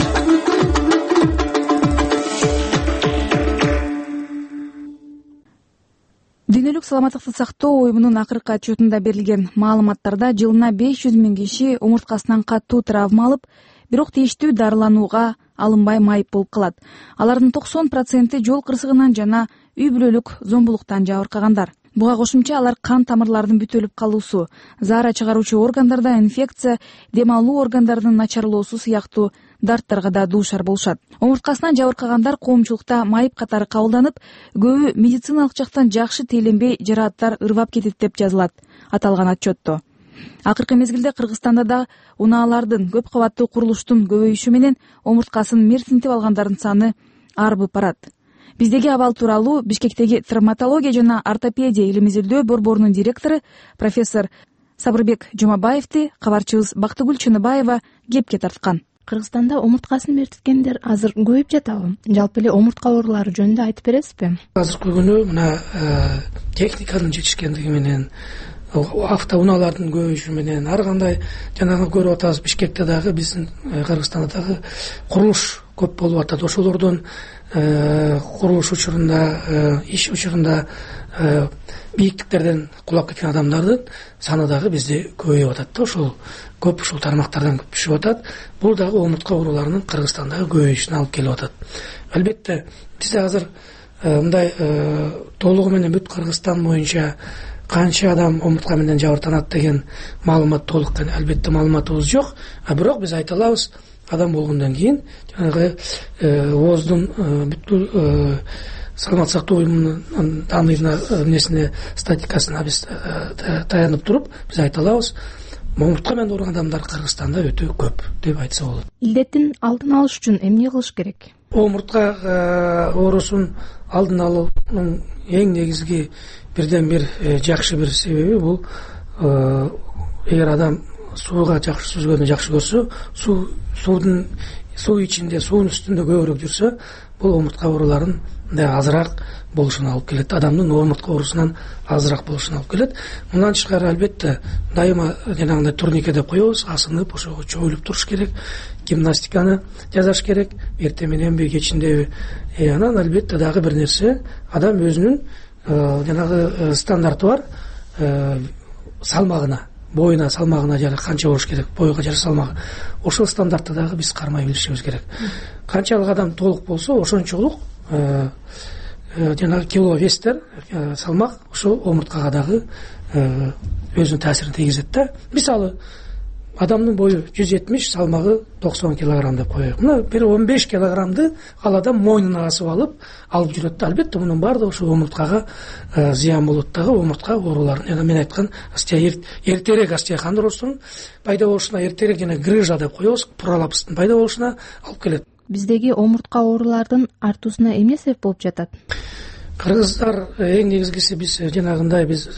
Дүйнөлүк саламаттыкты сактоо уюмунун акыркы отчетунда берилген маалыматтарда жылына 500 000 киши омурткасынан катуу травма алып, бирок тийиштүү дарыланууга алынбай майып болуп калат. Алардын 90% жол кырсыгынан жана үй бүлөлүк зомбулуктан жабыркагандар. Буга кошумча алар кан тамырлардын бүтөлүп калуусу, заара чыгаруучу органдарда инфекция, дем алуу органдарынын начарлоосу сыяктуу дарттарга да дуушар болушат. Омурткасынан жабыркагандар коомчулукта майып катары кабылданып, көбү медициналык жактан жакшы тейлинбей жарааттар ырбап кетет деп жазылат аталган отчетто. Акыркы мезгилде Кыргызстанда да унаалардын көп кабаттуу курулуштун көбөйүшү менен омурткасын мертинтип алгандардын саны арбып барат. Биздеги абал тууралуу Бишкектеги травматология жана ортопедия илим изилдөө борборунун директору профессор Сабырбек Жумабаевди кабарчыбыз Бактыгүл Чыныбаева кепке тарткан. Кыргызстанда омурткасын мертиткендер азыр көбөйүп жатабы? Жалпы эле омуртка оорулары жөнүндө айтып бересизби? Азыркы күнү мына техниканын жетишкендиги менен, автоунаалардын көбөйүшү менен, ар кандай жанагы көрүп атабыз, Бишкекте дагы биздин Кыргызстанда дагы курулуш көп болуп атат. Ошолордун курулуш учурунда, иш учурунда бийиктиктерден кулап кеткен адамдардын саны дагы бизде көбөйүп атат. Ошол көп ушул тармактардан көп түшүп атат. Бул дагы омуртка ооруларынын Кыргызстандагы көбөйүшүнө алып келип атат. Албетте бизде азыр мындай толугу менен бүт Кыргызстан боюнча канча адам омуртка менен жабырканат деген маалымат толук албетте маалыматыбыз жок. Бирок биз айта алабыз, адам болгондон кийин жанагы ооздун бүткүл саламаттык сактоо уюмунун данныйына эмнесине статистикасына биз таянып туруп биз айта алабыз, омуртка менен ооруган адамдар Кыргызстанда өтө көп деп айтса болот. Илдеттин алдын алыш үчүн эмне кылыш керек? Омуртка оорусун алдын алуунун эң негизги бирден бир жакшы бир себеби бул эгер адам сууга жакшы сүзгөндү жакшы көрсө, суу ичинде, суунун үстүндө көбүрөөк жүрсө, бул омуртка ооруларын азыраак болушуна алып келет. Адамдын омуртка оорусунан азыраак болушуна алып келет. Мындан тышкары албетте дайыма жанагындай турнике деп коебуз, асынып ошого чоюлуп туруш керек, гимнастиканы жасаш керек, эртең мененби, кечиндеби. Анан албетте дагы бир нерсе, адам өзүнүн жанагы стандарты бар, салмагына, боюна, салмагына жараша канча болуш керек, бойго жараша салмагы. Ошол стандартты дагы биз кармай билишибиз керек. Канчалык адам толук болсо, ошончолук жанагы кило вестер, салмак ошол омурткага дагы өзүнүн таасирин тийгизет да. Мисалы, адамдын бою 170, салмагы 90 килограмм деп коелу. Мына бир 15 килограммды ал адам мойнуна асып алып жүрөт да. Албетте мунун баардыгы ошол омурткага зыян болот дагы, омуртка ооруларын. Жана мен айткан эртерээк остеохондроз оорусунун пайда болушуна, эртерээк жана грыжа деп коебуз, пролапстын пайда болушуна алып келет. Биздеги омуртка оорулардын артуусуна эмне себеп болуп жатат? Кыргыздар эң негизгиси биз жанагындай биз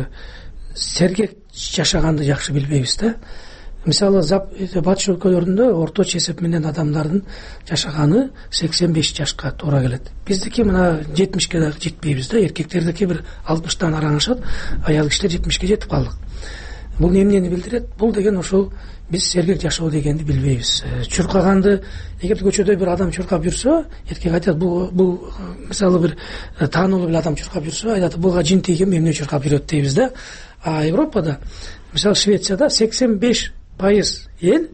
сергек жашаганды жакшы билбейбиз да. Мисалы, батыш өлкөлөрүндө орточо эсеп менен адамдардын жашаганы 85 жашка туура келет. Биздики мына 70ке дагы жетпейбиз да. Эркектердики бир 60тан араңашат, аял кишилер 70ке жетип калдык. Бул эмнени билдирет? Бул деген ошол биз сергек жашоо дегенди билбейбиз. Чуркаганды, эгер көчөдө бир адам чуркап жүрсө, эркек айтат, бул мисалы бир таануулуу бир адам чуркап жүрсө, айтат, буга жин тийген эмне чуркап жүрөт дейбиз да. А Европада, мисалы Швецияда 85% эл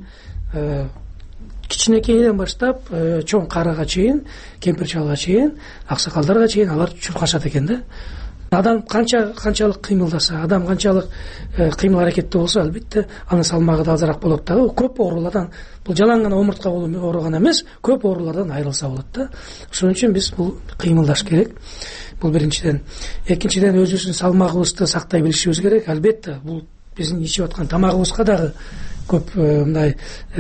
кичинекейден баштап чоң карага чейин, кемпир чалга чейин, аксакалдарга чейин алар чуркашат экен да. Адам канчалык кыймылдаса, адам канчалык кыймыл аракетте болсо, албетте анын салмагы да азыраак болот дагы. Көп оорулардан, бул жалаң гана омуртка ооруган эмес, көп оорулардан айрылса болот да. Ошон үчүн биз бул кыймылдаш керек. Бул биринчиден. Экинчиден, өзүбүздүн салмагыбызды сактай билишибиз керек. Албетте бул биздин ичип аткан тамагыбызга дагы көп мындай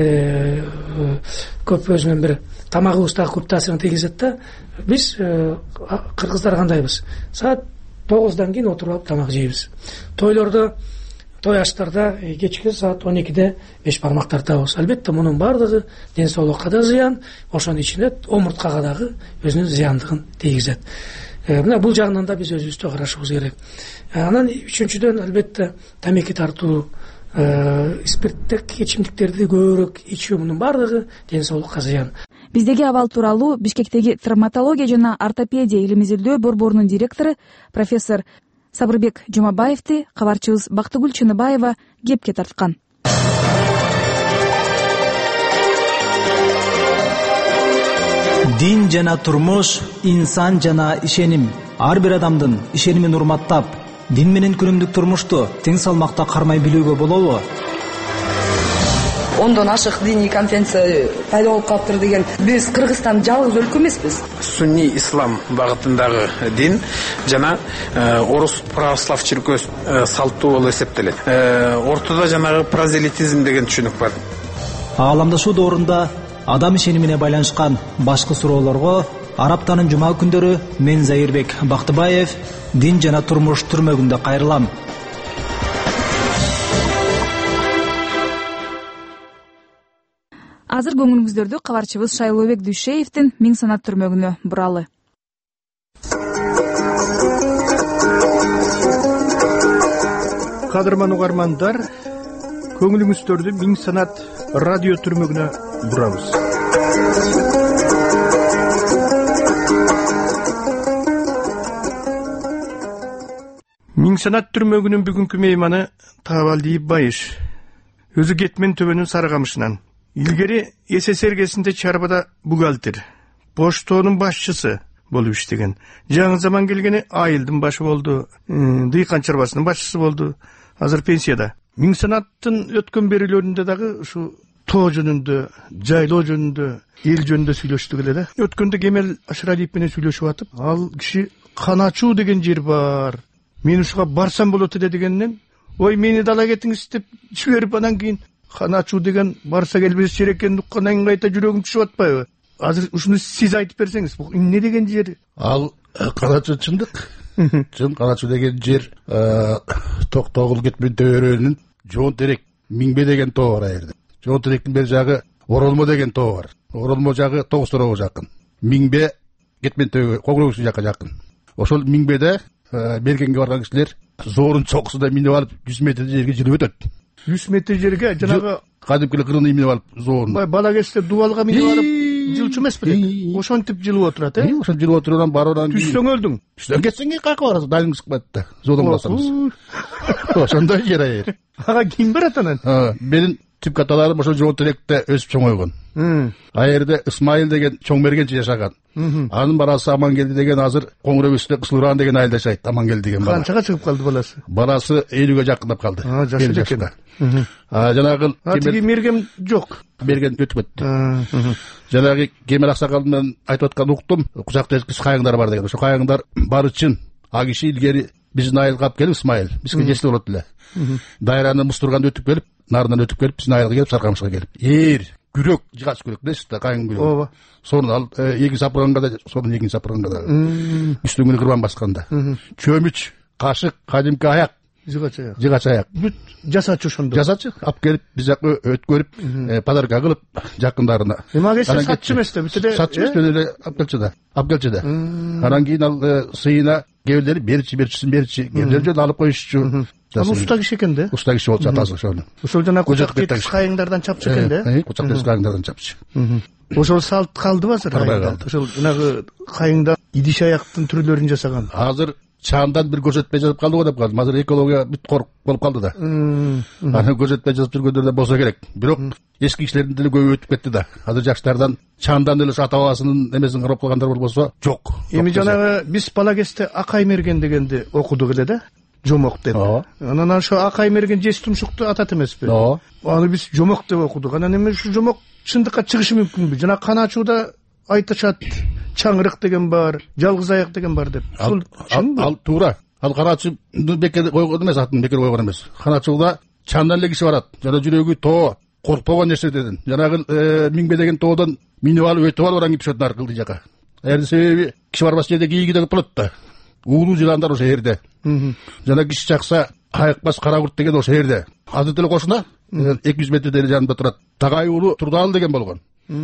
көп өзүнүн бир тамагыбыз дагы көп таасирин тийгизет да. Биз кыргыздар кандайбыз? Саат 9-дан кийин отуруп алып тамак жейбиз. Тойлордо, той аштарда кечки саат 12-де беш бармак тартабыз. Албетте мунун баардыгы ден соолукка да зыян, ошонун ичинде омурткага дагы өзүнүн зыяндыгын тийгизет. Мына бул жагынан да биз өзүбүздү карашыбыз керек. Анан үчүнчүдөн, албетте тамеки тартуу, спирттик ичимдиктерди көбүрөөк ичүү, мунун баардыгы ден соолукка зыян. Биздеги абал тууралуу Бишкектеги травматология жана ортопедия илим изилдөө борборунун директору профессор Сабырбек Жумабаевди кабарчыбыз Бактыгүл Чыныбаева кепке тарткан. Дин жана турмуш, инсан жана ишеним. Ар бир адамдын ишенимин урматтап, дин менен күнүмдүк турмушту тең салмакта кармай билүүгө болобу? 10дон ашык диний конференция пайда болуп калыптыр деген. Биз Кыргызстан жалгыз өлкө эмеспиз. Сунни ислам багытындагы дин жана орус православ чиркөөсү салттуу болуп эсептелет. Ортодо жанагы прозелитизм деген түшүнүк бар. Ааламдашуу доорунда адам ишенимине байланышкан башкы суроолорго Араптанын жума күндөрү мен Зайырбек Бактыбаев дин жана турмуш түрмөгүндө кайрылам. Азыр көңүлүңүздөрдү кабарчыбыз Шайлообек Дүйшеевдин Миң санат түрмөгүнө буралы. Кадырман угармандар, көңүлүңүздөрдү Миң санат радио түрмөгүнө бурабыз. Миң санат түрмөгүнүн бүгүнкү мейманы Таабалдиев Байыш. Өзү Кетмен төбөнүн Сарыгамышынан. Илгери СССР кезинде чарбада бухгалтер, поштонун башчысы болуп иштеген. Жаңы заман келгени айылдын башы болду, дыйкан чарбасынын башчысы болду. Азыр пенсияда. Миң санаттын өткөн берүүлөрүндө дагы ушу тоо жөнүндө, жайлоо жөнүндө, эл жөнүндө сүйлөштүк эле да. Өткөндө Кемел Ашыралиев менен сүйлөшүп атып, ал киши Каначуу деген жер бар. Мен ушуга барсам болот эле дегенден, ой мени дала кетиңиз деп жиберип анан кийин Каначуу деген барса келбес жер экенин уккандан кийин кайта жүрөгүм түшүп атпайбы? Азыр ушуну сиз айтып берсеңиз, бул эмне деген жер? Ал Каначуу чындык. Чын Каначуу деген жер Токтогул кетмен төбөрөнүн жоон терек Миңбе деген тоо бар жерде. Жоон теректин бери жагы Оролмо деген тоо бар. Оролмо жагы Тогуз Торого жакын. Миңбе кетмен төбө Когрогус жакка жакын. Ошол Миңбеде Мергенге барган кишилер зорун чокусунда минип алып 100 метр жерге жүрүп өтөт. 100 метр жерге жанагы кадимки кырыны минип алып зорун. Бала кезде дубалга минип алып жылчу эмеспи? Ошентип жылып отурат, Ошентип жылып отуруп баруудан түссөң өлдүң. Түстөн кетсең кайка барасың, дайым чыкпайт да. Зодон басамыз. Ошондой жер айыр. Ага ким барат анан? Менин тип каталарым ошол жоон теректе өсүп чоңойгон. Айерде Исмайыл деген чоң мергенчи жашаган. Анын баласы Амангелди деген азыр Коңгурөбүстө Кысылуран деген айылда жашайт. Амангелди деген бала. Канчага чыгып калды баласы? Баласы 50ге жакындап калды. Жашы экен. Жанагы тиги мерген жок. Мерген өтүп кетти. Жанагы Кемел Аксакал менен айтып аткан уктум, кузакта эски кайыңдар бар деген. Ошо кайыңдар бар үчүн а киши илгери биздин айылга алып келип Исмайыл, бизге жесли болот эле. Дайраны мустурганды өтүп келип, нарынан өтүп келип, биздин айылга келип, Саркамышка келип. Күрөк, жыгач күрөк дейсиз да, кайың күрөк. Ооба. Сонун ал эгин сапырганга да, сонун эгин сапырганга да. Үстүңүнө кырбан басканда. Чөмүч, кашык, кадимки аяк. Жыгач аяк. Жыгач аяк. Бүт жасачы ошондо. Жасачы, алып келип, биз жака өткөрүп, подарка кылып жакындарына. Эмага сатчы эмес да, бүт эле. Сатчы эмес, эле алып келчү да. Алып келчү да. Анан кийин ал сыйына кебелери берчи, кебелер алып коюшчу. Ал уста киши экен да. Уста киши болчу атасы ошону. Ошол жана кучак кетиш кайыңдардан чапчы экен да. Кучак кетиш кайыңдардан чапчы. Ошол салт калдыбы азыр? Калды. Ошол жанагы кайыңда идиш аяктын түрлөрүн жасаган. Азыр чаандан бир көрсөтпөй жазып калды го деп калдым. Азыр экология бүт корк болуп калды да. Анан көрсөтпөй жазып жүргөндөр да болсо керек. Бирок эски кишилердин тили көбөйүп өтүп кетти да. Азыр жаштардан чаандан эле ата бабасынын эмесин карап калгандар болбосо жок. Эми жанагы биз бала кезде Акай мерген дегенди окудук эле да. Жомок деп. Анан ошо Акай мерген жес тумшукту атат эмеспи? Аны биз жомок деп окудук. Анан эми ушу жомок чындыкка чыгышы мүмкүнбү? Жана Каначууда айтышат чаңырык деген бар, жалгыз аяк деген бар деп. Ал туура. Ал Каначуу бекер койгон эмес, атын бекер койгон эмес. Каначууда чандан эле киши барат. Жана жүрөгү тоо, коркпогон нерседен. Жанагы Миңбе деген тоодон минип алып өтүп алып баран киши аркылуу жака. Эрди себеби киши барбас жерде кийги деп болот да. Ууруу жыландар ошо жерде. Жана киши чакса айыкпас кара курт деген ошо жерде. Азыр деле кошуна 200 метрде эле жанында турат. Тагай уулу Турдаал деген болгон.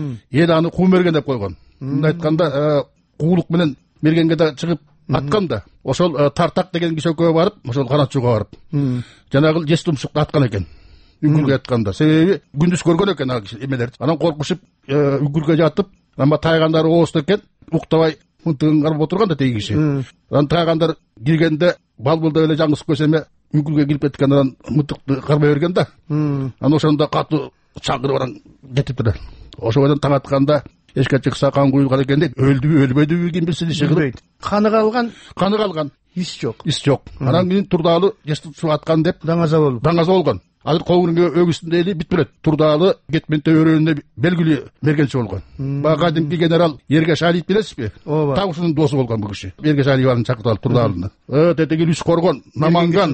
Эл аны Куу мерген деп койгон. Мындай айтканда куулук менен мергенге да чыгып аткан да. Ошол Тартак деген киши экөө барып, ошол Каначууга барып. Жанагы жес тумшукту аткан экен. Үңгүргө атканда. Себеби күндүз көргөн экен ал киши эмелерди. Анан коркушуп үңгүргө жатып, ама тайгандары оозду экен, уктабай мынтыгын карап отурган да теги киши. Анан тайгандар киргенде балбылдап эле жаңгыз көсеме үңгүргө кирип кеткен, анан мынтыкты кармай берген да. Анан ошондо катуу чаңгырып баран кетиптир. Ошондон таң атканда эшикке чыкса кан куюлган экен деп, өлдүбү өлбөдүбү ким билсин иши. Каны калган. Ис жок. Анан кийин Турдаалы жестип аткан деп даңаза болгон. Азыр Коңгурөбү өгүсүндө эли бүтүп элет. Турдаалы кетмен төбөрөнүндө белгилүү мергенчи болгон. Бага кадимки генерал Эргеш Алиев билесизби? Так ушунун досу болгон бул киши. Эргеш Алиеваны чакыртып алып Турдаалыны. Тетеги Үс Коргон, Наманган,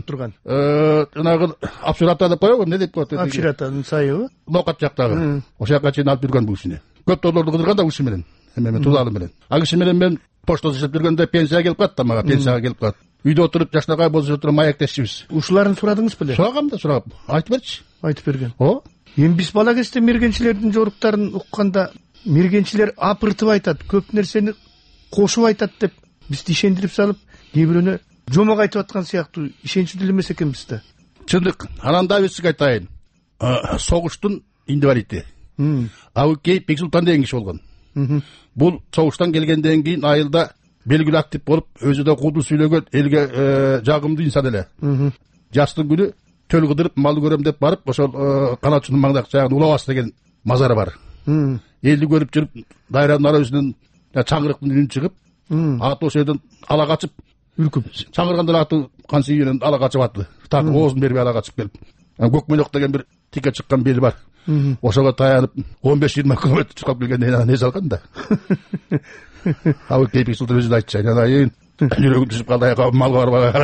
жанагы Апшырата деп коебу, эмне деп коет? Апшыратанын сайыбы? Нокат жактагы. Ошол жака чейин алып жүргөн бул кишини. Көп тоолорду кыдырган да уши менен. Эме Турдаалы менен. Ал киши менен мен поштада жашап жүргөндө пенсияга келип калат да, мага пенсияга келип калат. Үйдө отуруп жашнакай болсо отуруп маектешчибиз. Ушуларын сурадыңыз беле? Сурагам да, сурап. Айтып берчи. Айтып берген. Эми биз бала кезде мергенчилердин жоруктарын укканда мергенчилер апыртып айтат, көп нерсени кошуп айтат деп бизди ишендирип салып, кээ бирөөнө жомок айтып аткан сыяктуу ишенчү деле эмес экенбиз да. Чындык. Анан да сизге айтайын. Согуштун инвалиди. Абыкей Бексултан деген киши болгон. Бул согуштан келгенден кийин айылда белгилүү актив болуп, өзү да куудул сүйлөгөн, элге жагымдуу инсан эле. Жаштын күнү төл кыдырып, мал көрөм деп барып, ошол Каначуунун маңдак жагында Улабас деген мазары бар. Элди көрүп жүрүп, дайранын ара өзүнөн чаңырыктын үнүн чыгып, аты ошол жерден ала качып, үркүп, чаңырганда аты канча үйүнөн ала качып аты. Так оозун бербей ала качып келип. Көкмөнөк деген бир тике чыккан бели бар. Ошого таянып 15-20 километр чыкып келгенде эне салган да. Абыкей Бексултан өзү айтчу, анан жүрөгүм түшүп калды, аяка мал барбага карайын.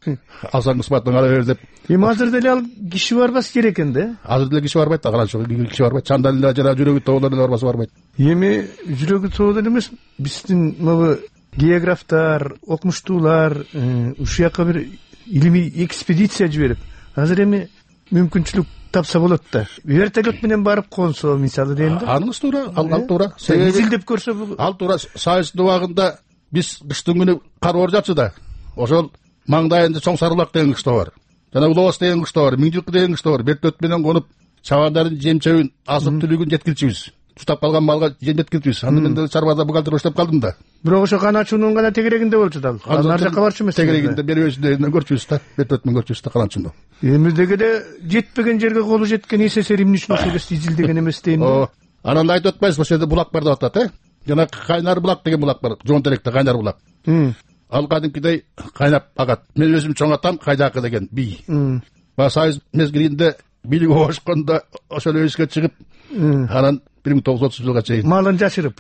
алсаң кысматың ала бер деп. Эми азыр деле ал киши барбас керек экен да. Азыр деле киши барбайт да, карачы киши барбайт. Чандан эле жана жүрөгү тоолор деле барбаса барбайт. Эми жүрөгү тоо деле эмес, биздин могу географтар, окумуштуулар ушул жака бир илимий экспедиция жиберип, азыр эми мүмкүнчүлүк тапса болот да. Вертолет менен барып консо мисалы дейм да. Аныңыз туура, ал туура. Изилдеп көрсө ал туура. Союздун убагында биз кыштын күнү кар оор жатчы да. Ошол маңдайында Чоң Сарыбулак деген кыштоо бар. Жана Улабас деген кыштоо бар, Миңжилкы деген кыштоо бар. Вертолет менен конуп, чабандардын жем-чөбүн, азык-түлүгүн жеткирчүбүз. Чутап калган малга жем жеткирчүбүз. Анда мен да чарбада бухгалтер баштап калдым да. Бирок ошо каначуунун гана тегерегинде болчу да. Ар жака барчу эмес. Тегерегинде берүүсүнөн көрчүбүз да. Вертолет менен көрчүбүз да каначуунду. Эми дегеле жетпеген жерге колу жеткен СССР эмне үчүн ошол кезде изилдеген эмес дейм да. Анан айтып атпайсызбы, ошол жерде булак бар деп атат, Жана Кайнар булак деген булак бар. Жоон Теректе Кайнар булак. Ал кадимкидей кайнап агат. Мен өзүм чоң атам Кайдакы деген бий. Союз мезгилинде бийлик обошкондо ошол өйүскө чыгып, анан 1930 жылга чейин малын жашырып,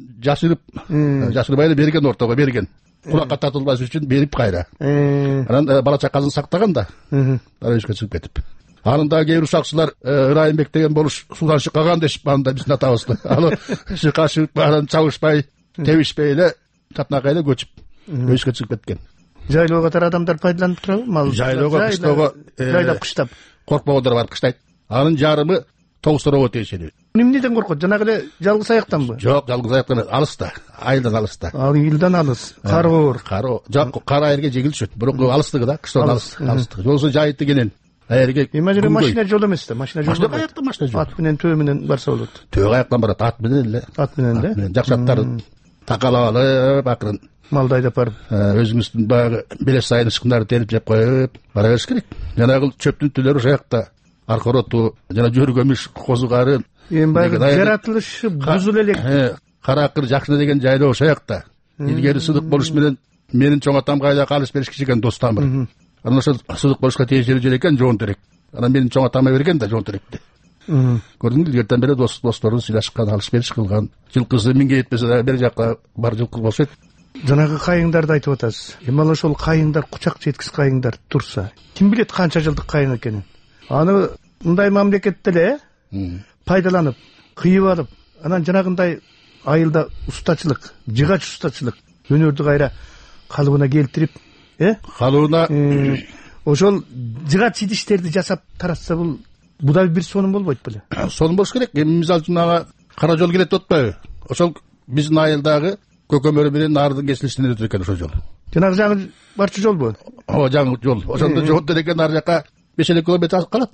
жашырбай эле берген, ортого берген. Кулакка татылбаш үчүн берип кайра. Анан бала чакасын сактаган да. Өйүскө чыгып кетип. Анын да кээ бир ушакчылар Ырайымбек деген болуш суудан шыккаган дешип, анда биздин атабызды. Ал шыкашып, анан чабышпай, тебишпей эле Чатнакка эле көчүп, өйүскө чыгып кеткен. Жайлоого катар адамдар пайдаланып турабы? Мал жайлоого, кыштоого жайлап кыштап. Коркпогондор барып кыштайт. Анын жарымы Тоғызтарова тиешелүү. Эмнеден коркот? Жанагы эле жалгыз аяктанбы? Жок, жалгыз аяктан эмес, алыста. Айылдан алыста. Ал илден алыс. Кар оор. Жок, кар айырга жегилишет. Бирок алыстыгы да, кыштан алыстыгы. Жолсу жайыты кенен. Айырга. Эми жерде машина жол эмес да, машина жол. Аякта машина жол. Ат менен, төө менен барса болот. Төө аяктан барат, ат менен эле. Ат менен да. Жакшаттар такалап алып, акырын малды айдап барып, өзүңүздүн баягы белес сайын ышкындарды терип жеп коюп бара бериш керек. Жанагы чөптүн түрлөрү ошол жакта. Аркороту, жана жөргөмүш, козу карын. Эми баягы жаратылышы бузул элек. Каракыр Жакшына деген жайлоо ошол жакта. Илгери Сыдык болуш менен менин чоң атам кайда калыс беришкичи экен, достам бар. Анан ошол Сыдык болушка тиешелүү жер экен Жоон Терек. Анан менин чоң атама берген да Жоон Теректи. Көрдүңбү, илгертен бери досторун сыйлашкан, алыш бериш кылган. Жылкысы миңге жетпесе да бер жакка бар жылкы болсо. Жанагы кайыңдарды айтып атасыз. Эми ал ошол кайыңдар, кучак жеткис кайыңдар турса, ким билет канча жылдык кайың экенин. Аны мындай мамлекетте эле пайдаланып, кыйып алып, анан жанагындай айылда устачылык, жыгач устачылык өнөрдү кайра калыбына келтирип, калыбына ошол жыгач идиштерди жасап таратса, бул да бир сонун болбойт беле? Сонун болуш керек. Эми мисалы үчүн ага кара жол келет деп атпайбы? Ошол биздин айылдагы көкөмөрү менен нардын кесилишинен өтөт экен ошол жол. Жанагы жаңы барчу жолбу? Ооба, жаңы жол. Ошондо Жоон Терекке нар жака 5 километр калат.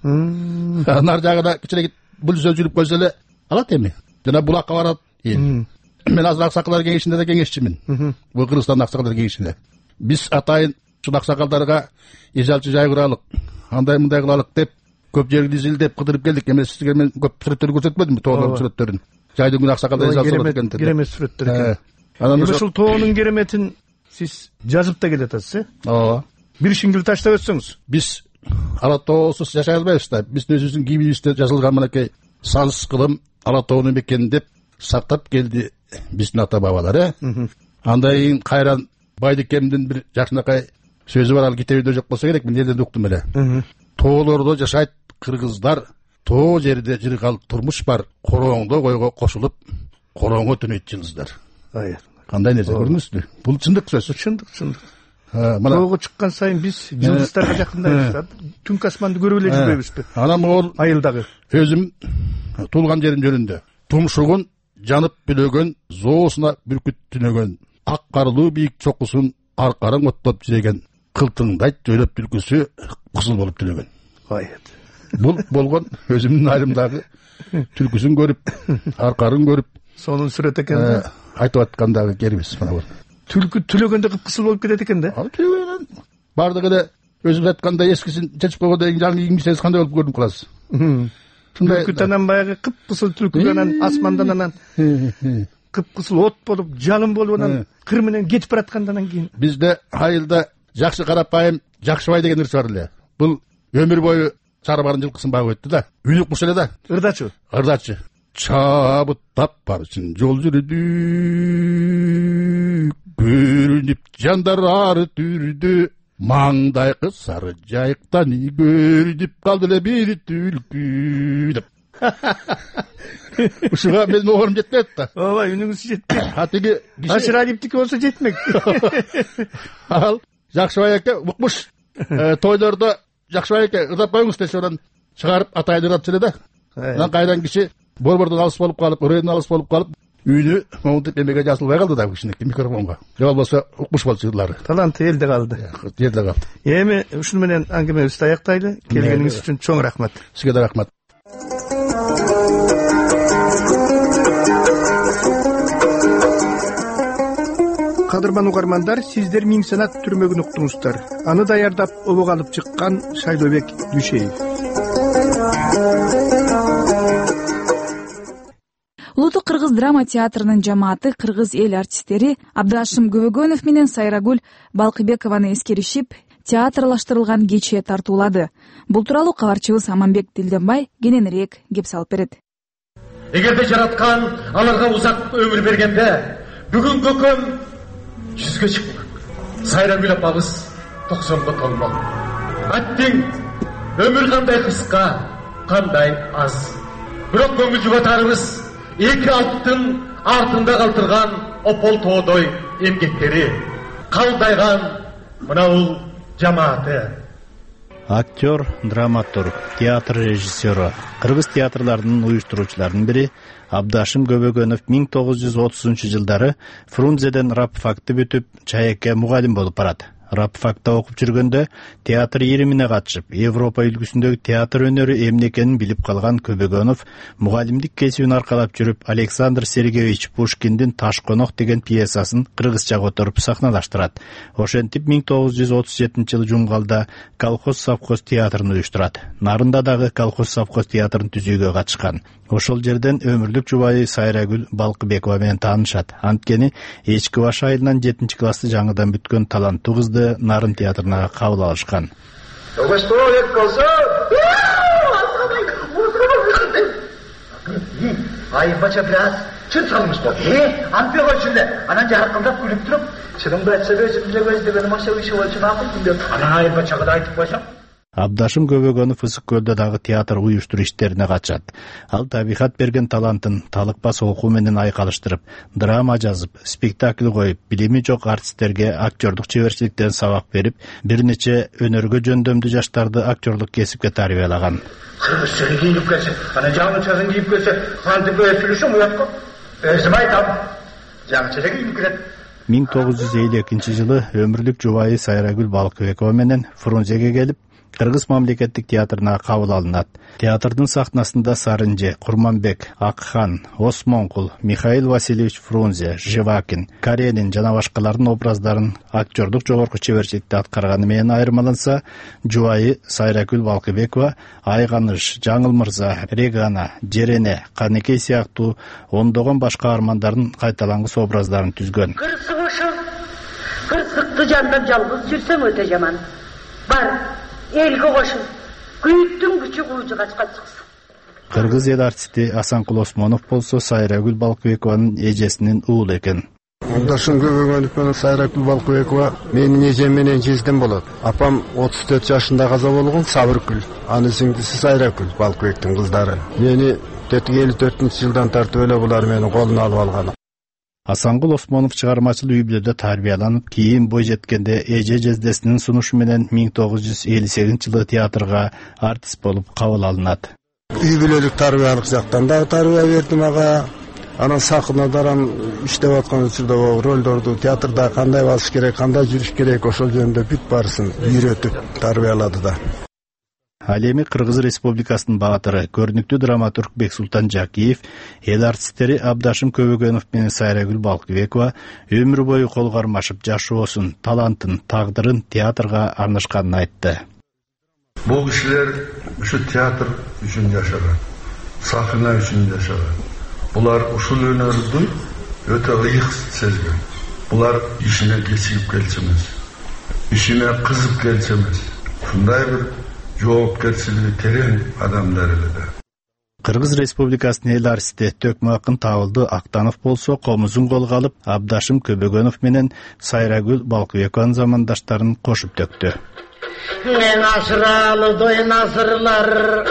Нар жагына кичине бүлсө жүрүп койсо эле алат эми. Жана булакка барат. Мен азыр Аксакалдар кеңешинде да кеңешчимин. Бул Кыргызстан Аксакалдар кеңешинде. Биз атайын ушул аксакалдарга эжалчы жай куралык, андай мындай кылалык деп көп жерди изилдеп кыдырып келдик. Эми сизге мен көп сүрөттөр көрсөтпөдүмбү, тоонун сүрөттөрүн. Жайдын күнү аксакалдар эжалчы болот экен деп. Керемет сүрөттөр экен. Анан ушул тоонун кереметин сиз жазып да келатасыз, Ооба. Бир шиңгил таштап өтсөңүз. Биз ала тоосуз жашай албайбыз да. Биздин өзүбүздүн кийимибизде жазылган мынакей саз кылым ала тоонун мекени деп сактап келди биздин ата бабалар, Андан кийин кайран Байдыкемдин бир жакшынакай сөзү бар, ал китебинде жок болсо керек, мен жерден уктум эле. Тоолордо жашайт кыргыздар, тоо жерде жыргал турмуш бар, корооңдо койго кошулуп, корооңго түнөйт жылыздар. Кандай нерсе көрдүңүзбү? Бул чындык сөз. Чындык. Тоого чыккан сайын биз жылдыздарга жакындайбыз. Түнкү асманды көрүп эле жүрбөйбүзбү? Анан могул айылдагы өзүм туулган жерим жөнүндө тумшугун жанып бүлөгөн, зоосуна бүркүт түнөгөн, ак карлуу бийик чокусун аркарың оттоп жиреген, кылтыңдайт жөйлөп түлкүсү кызыл болуп түнөгөн. Бул болгон өзүмдүн айылымдагы түлкүсүн көрүп, аркарын көрүп, сонун сүрөт экен. Айтып аткандагы керибиз мына бул. Түлкү түлөгөндө кыпкызыл болуп кетет экен да. Түлөгөндөн бардыгы эле өзүңүз айткандай эскисин чечип койгондон кийин жаңы кийимсеңиз кандай болуп көрүнүп каласыз. Түлкү анан баягы кыпкызыл түлкү анан асмандан анан кыпкызыл от болуп, жалын болуп анан кыр менен кетип бараткандан кийин. Бизде айылда жакшы карапайым Жакшыбай деген ырчы бар эле. Бул өмүр бою чарбанын жылкысын багып өттү да. Үнүк куш эле да. Ырдачы. Чабыттап барсын жол жүрдүк, көрүнүп жандар ары түрдү, Маңдайкы сары жайыктан көрүнүп калды эле бир түлкү деп. Ушуга менин оорум жетпейт да. Ооба, үнүңүз жетпейт. Атиги Башыр Алиптики болсо жетмек. Ал Жакшыбай эке укмуш. Тойлордо Жакшыбай эке ырдап коюңуз десе анан чыгарып атайды деп эле да. Анан кайдан киши борбордон алыс болуп калып, үрөйдөн алыс болуп калып, үйүнү монтип эмеге жазылбай калды да кичинекей микрофонго. Же болбосо укмуш болчу жылдары. Таланты элде калды. Элде калды. Эми ушуну менен аңгемебизди аяктайлы. Келгениңиз үчүн чоң рахмат. Сизге да рахмат. Кадырман угармандар, сиздер Миң санат түрмөгүн уктуңуздар. Аны даярдап обого алып чыккан Шайлообек Дүйшеев. Улуттук кыргыз драма театрынын жамааты кыргыз эл артисттери Абдашым Көбөгөнов менен Сайрагүл Балкыбекованы эскеришип, театрлаштырылган кече тартуулады. Бул тууралуу кабарчыбыз Аманбек Дилденбай кененирээк кеп салып берет. Эгерде жараткан аларга узак өмүр бергенде, бүгүн көкөм 100ге чыкмак. Сайрагүл апабыз 90го толмок. Аттиң өмүр кандай кыска, кандай аз. Бирок көңүл жубатарыбыз эки алттын артында калтырган опол тоодой эмгектери, калдайган мынау жамааты. Актер, драматург, театр режиссеру, кыргыз театрларынын уюштуруучуларынын бири Абдашым Көбөгөнов 1930-жылдары Фрунзеден рабфакты бүтүп, Чаекке мугалим болуп барат. Рабфакта окуп жүргөндө театр иримине катышып, Европа үлгүсүндөгү театр өнөрү эмне экенин билип калган Көбөгөнов мугалимдик кесибин аркалап жүрүп, Александр Сергеевич Пушкиндин Таш конок деген пьесасын кыргызча которуп сахналаштырат. Ошентип 1937-жылы Жумгалда колхоз-совхоз театрын уюштурат. Нарында дагы колхоз-совхоз театрын түзүүгө катышкан. Ошол жерден өмүрлүк жубайы Сайрагүл Балкыбекова менен таанышат. Анткени Эчки баш айылынан 7-классты жаңыдан бүткөн таланттуу кызды Нарын театрына кабыл алышкан. Айымбача бираз чын салмыш болду. Антпе койчу эле. Анан жаркылдап күлүп туруп, чынымды айтса өзүмдү көздөгөнүм ошо иши болчу макул деп. Анан айымбачага да айтып койсом. Абдашым Көбөгөнов Ысык көлдө дагы театр уюштуруу иштерине катышат. Ал табигат берген талантын талыкпас окуу менен айкалыштырып, драма жазып, спектакль коюп, билими жок артисттерге актердук чеберчиликтен сабак берип, бир нече өнөргө жөндөмдүү жаштарды актерлук кесипке тарбиялаган. Кыргызча кийип келсе, анан жаңычасын кийип келсе, кантип өсүлүшүм уятко. Өзүм айтам. Жаңыча кийип келет. 1952-жылы өмүрлүк жубайы Сайрагүл Балкыбекова менен Фрунзеге келип, Кыргыз мамлекеттик театрына кабыл алынат. Театрдын сахнасында Сарынжы, Курманбек, Акхан, Осмонкул, Михаил Васильевич Фрунзе, Живакин, Карелин жана башкалардын образдарын актердук жогорку чеберчиликти аткарганы менен айырмаланса, жубайы Сайрагүл Балкыбекова Айганыш, Жаңыл Мырза, Регана, Жерене, Канекей сыяктуу ондогон башка армандардын кайталангыс образдарын түзгөн. Кырсык ошол, кырсыкты жандап жалгыз жүрсөң өтө жаман. Бар элге кошул, күйүттүн күчү куужу качка чыксын. Кыргыз эл артисти Асанкул Осмонов болсо Сайрагүл Балкыбекованын эжесинин уулу экен. Абдашым Көбөгөнов менен Сайрагүл Балкыбекова менин эжем менен жездем болот. Апам 34 жашында каза болгон Сабыргүл, анын сиңдиси Сайрагүл Балкыбектин кыздары. Мени 54-жылдан тартып эле булар менин колуна алып алган. Асангул Осмонов чыгармачыл үй бүлөдө тарбияланып, кийин бой жеткенде эже жездесинин сунушу менен 1958-жылы театрга артист болуп кабыл алынат. Үй бүлөлүк тарбиялык жактан да тарбия берди мага. Анан сахнадарам иштеп аткан учурда ролдорду театрда кандай басыш керек, кандай жүрүш керек, ошол жөнүндө бүт баарысын үйрөтүп тарбиялады да. Ал эми Кыргыз Республикасынын баатыры, көрүнүктүү драматург Бексултан Жакиев, эл артисттери Абдашым Көбөгөнов менен Сайрагүл Балкыбекова өмүр бою кол кармашып жашоосун, талантын, тагдырын театрга арнашканын айтты. Бул кишилер ушу театр үчүн жашаган, сахна үчүн жашаган. Булар ушул өнөрдү өтө ыйык сезген. Булар ишине кесип келчү эмес, ишине кызып келчү эмес. Ушундай бир жоопкерчилиги терең адамдар эле да. Кыргыз Республикасынын эл артисти Төкмө Акын Табылды Актанов болсо комузун колго алып, Абдашым Көбөгөнов менен Сайрагүл Балкыбекованын замандаштарын кошуп төктү. Мен ашыралы дойын асырлар,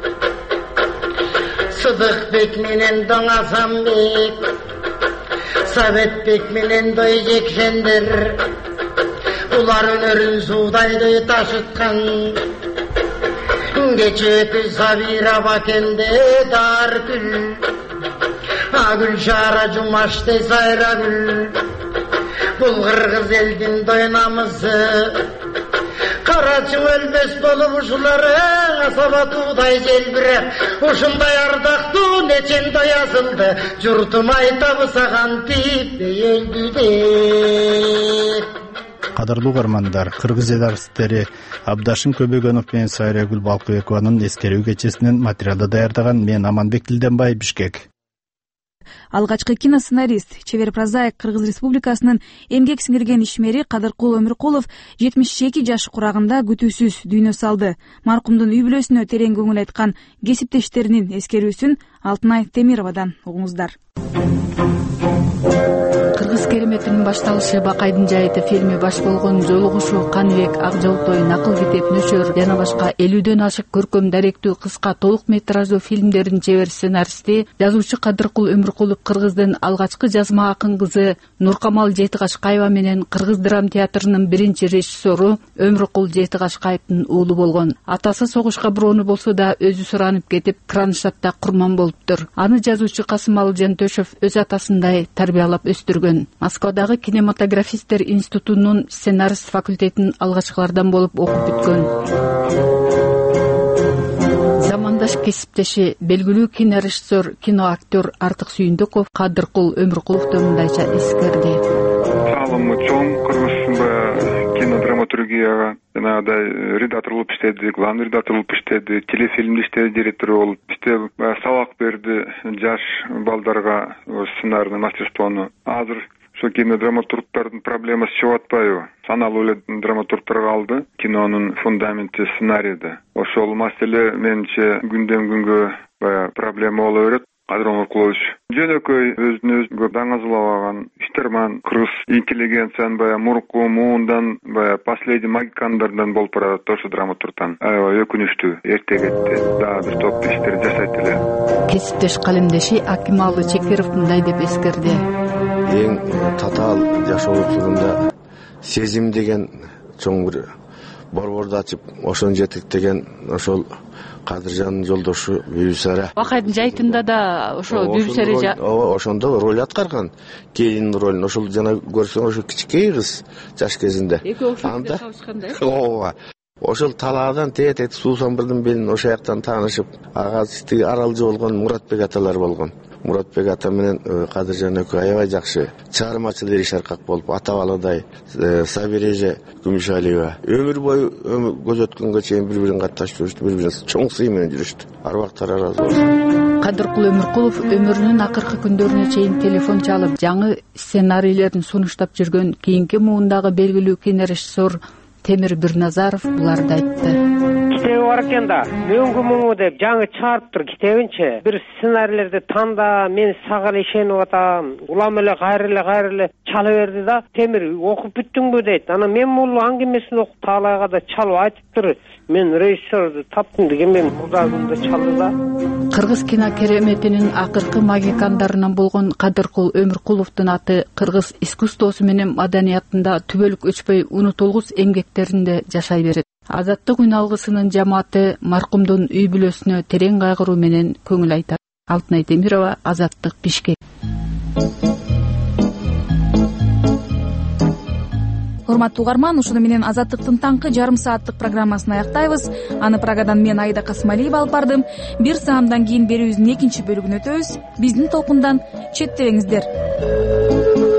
Сыдыкбек менен Доңазамбек, Советбек менен дой жекшендер, улар өнөрүн суудайдай ташыткан. Geçip Sabira bakende Dargül, Gülşara Cumaş'te Sayragül, Bul Kırgız eldin doynamızı, Karaçı ölmez bolup uşuları, Asabatuday jelbirep, Uşunday ardaktı neçende yazıldı, Jurtumay tabısagan tip öldü deyip. Кадырлуу угармандар, кыргыз эл артисттери Абдашым Көбөгөнов менен Сайрагүл Балкыбекованын эскерүү кечесинен материалды даярдаган мен Аманбек Дилденбай, Бишкек. Алгачкы киносценарист, чебер прозаик Кыргыз Республикасынын эмгек сиңирген ишмери Кадыркул Өмүркулов 72 жаш курагында күтүүсүз дүйнө салды. Маркумдун үй бүлөсүнө терең көңүл айткан кесиптештеринин эскерүүсүн Алтынай Темировадан угуңуздар. Кыргыз кереметинин башталышы Бакайдын жайыты фильми баш болгон Жолугушуу, Каныбек, Ак Жолтой, Накыл Китеп, Нөшөр жана башка 50дөн ашык көркөм даректүү кыска толук метраждуу фильмдердин чебер сценаристи, жазуучу Кадыркул Өмүркулов Кыргыздын алгачкы жазма акын кызы Нуркамал Жетигашкаева менен Кыргыз драм театрынын биринчи режиссеру Өмүркул Жетигашкаевдин уулу болгон. Атасы согушка бурууну болсо да өзү суранып кетип, Кронштадтта курман болуптур. Аны жазуучу Касымалы Жантөшев өз атасындай тарбиялап өстүргөн. Москвадагы кинематографисттер институтунун сценарист факультетин алгачкылардан болуп окуп бүткөн. Замандаш кесиптеши белгилүү кинорежиссер, киноактер Артык Сүйүндүков Кадыркул Өмүркуловду мындайча эскерди. Салымы чоң Кыргыз кинодраматургияга жанагыдай редактор болуп иштеди, главный редактор болуп иштеди, телефильмде иштеди, директор болуп иштеп, сабак берди жаш балдарга сценарный мастерствону. Азыр ошо кинодраматургдардын проблемасы чыгып атпайбы? Саналуу эле драматургдар калды. Кинонун фундаменти сценарийде. Ошол маселе менимче күндөн күнгө баягы проблема боло берет. Кадыр Өмүркулович жөнөкөй өзүн өзү даңазылабаган иштерман кыргыз интеллигенциянын баягы мурунку муундан баягы последний магикандардан болуп барат ошо драматургтан. Аябай өкүнүчтүү. Эрте кетти. Дагы бир топ иштер жашайт эле. Кесиптеш калемдеши Акималы Чекеров мындай деп эскерди. Эң татаал жашоочулугунда сезим деген чоң бир борборду ачып, ошону жетектеген ошол Кадыржандын жолдошу Бүйүсара. Бакайдын жайытында да ошо Бүйүсара ошондо роль аткарган. Келин ролун ошол жана көрсөң ошо кичикей кыз жаш кезинде. Анда ооба. Ошол талаадан тетет суусам бирдин белин ошол жактан таанышып, агасы тиги аралжы болгон Муратбек аталар болгон. Муратбек ата менен Кадыржан экөө аябай жакшы чыгармачыл иш аркак болуп, ата баладай Сабиреже Күмүшалиева өмүр бою көзөткөнгө чейин бири-бирин катташып жүрүштү, бири-бирине чоң сый менен жүрүштү. Арбактар ыраазы болсун. Кадыркул Өмүркулов өмүрүнүн акыркы күндөрүнө чейин телефон чалып, жаңы сценарийлерин сунуштап жүргөн кийинки муундагы белгилүү кинорежиссер Темир Бирназаров буларды айтты. Китеби бар экен да, бүгүнкү муңу деп жаңы чыгарыптыр китебинчи. Бир сценарийлерди танда, мен сага эле ишенип атам. Улам эле кайры чала берди да, Темир окуп бүттүңбү дейт. Анан мен бул аңгемесин окуп таалайга да чалып айтыптыр. Мен режиссерду таптым деген мен мурдагымда чалды да. Кыргыз кино кереметинин акыркы магикандарынан болгон Кадыркул Өмүркуловдун аты кыргыз искусствосу менен маданиятында түбөлүк өчпөй унутулгус эмгектеринде жашай берет. Азаттык үн алгысынын жамааты маркумдун үй бүлөсүнө терең кайгыруу менен көңүл айтат. Алтынай Темирова, Азаттык, Бишкек. Урматтуу угарман, ушуну менен Азаттыктын таңкы жарым сааттык программасын аяктайбыз. Аны Прагадан мен Айда Касмалиева алып бардым. Бир саамдан кийин берүүбүздүн экинчи бөлүгүнө өтөбүз. Биздин толкундан четтебеңиздер.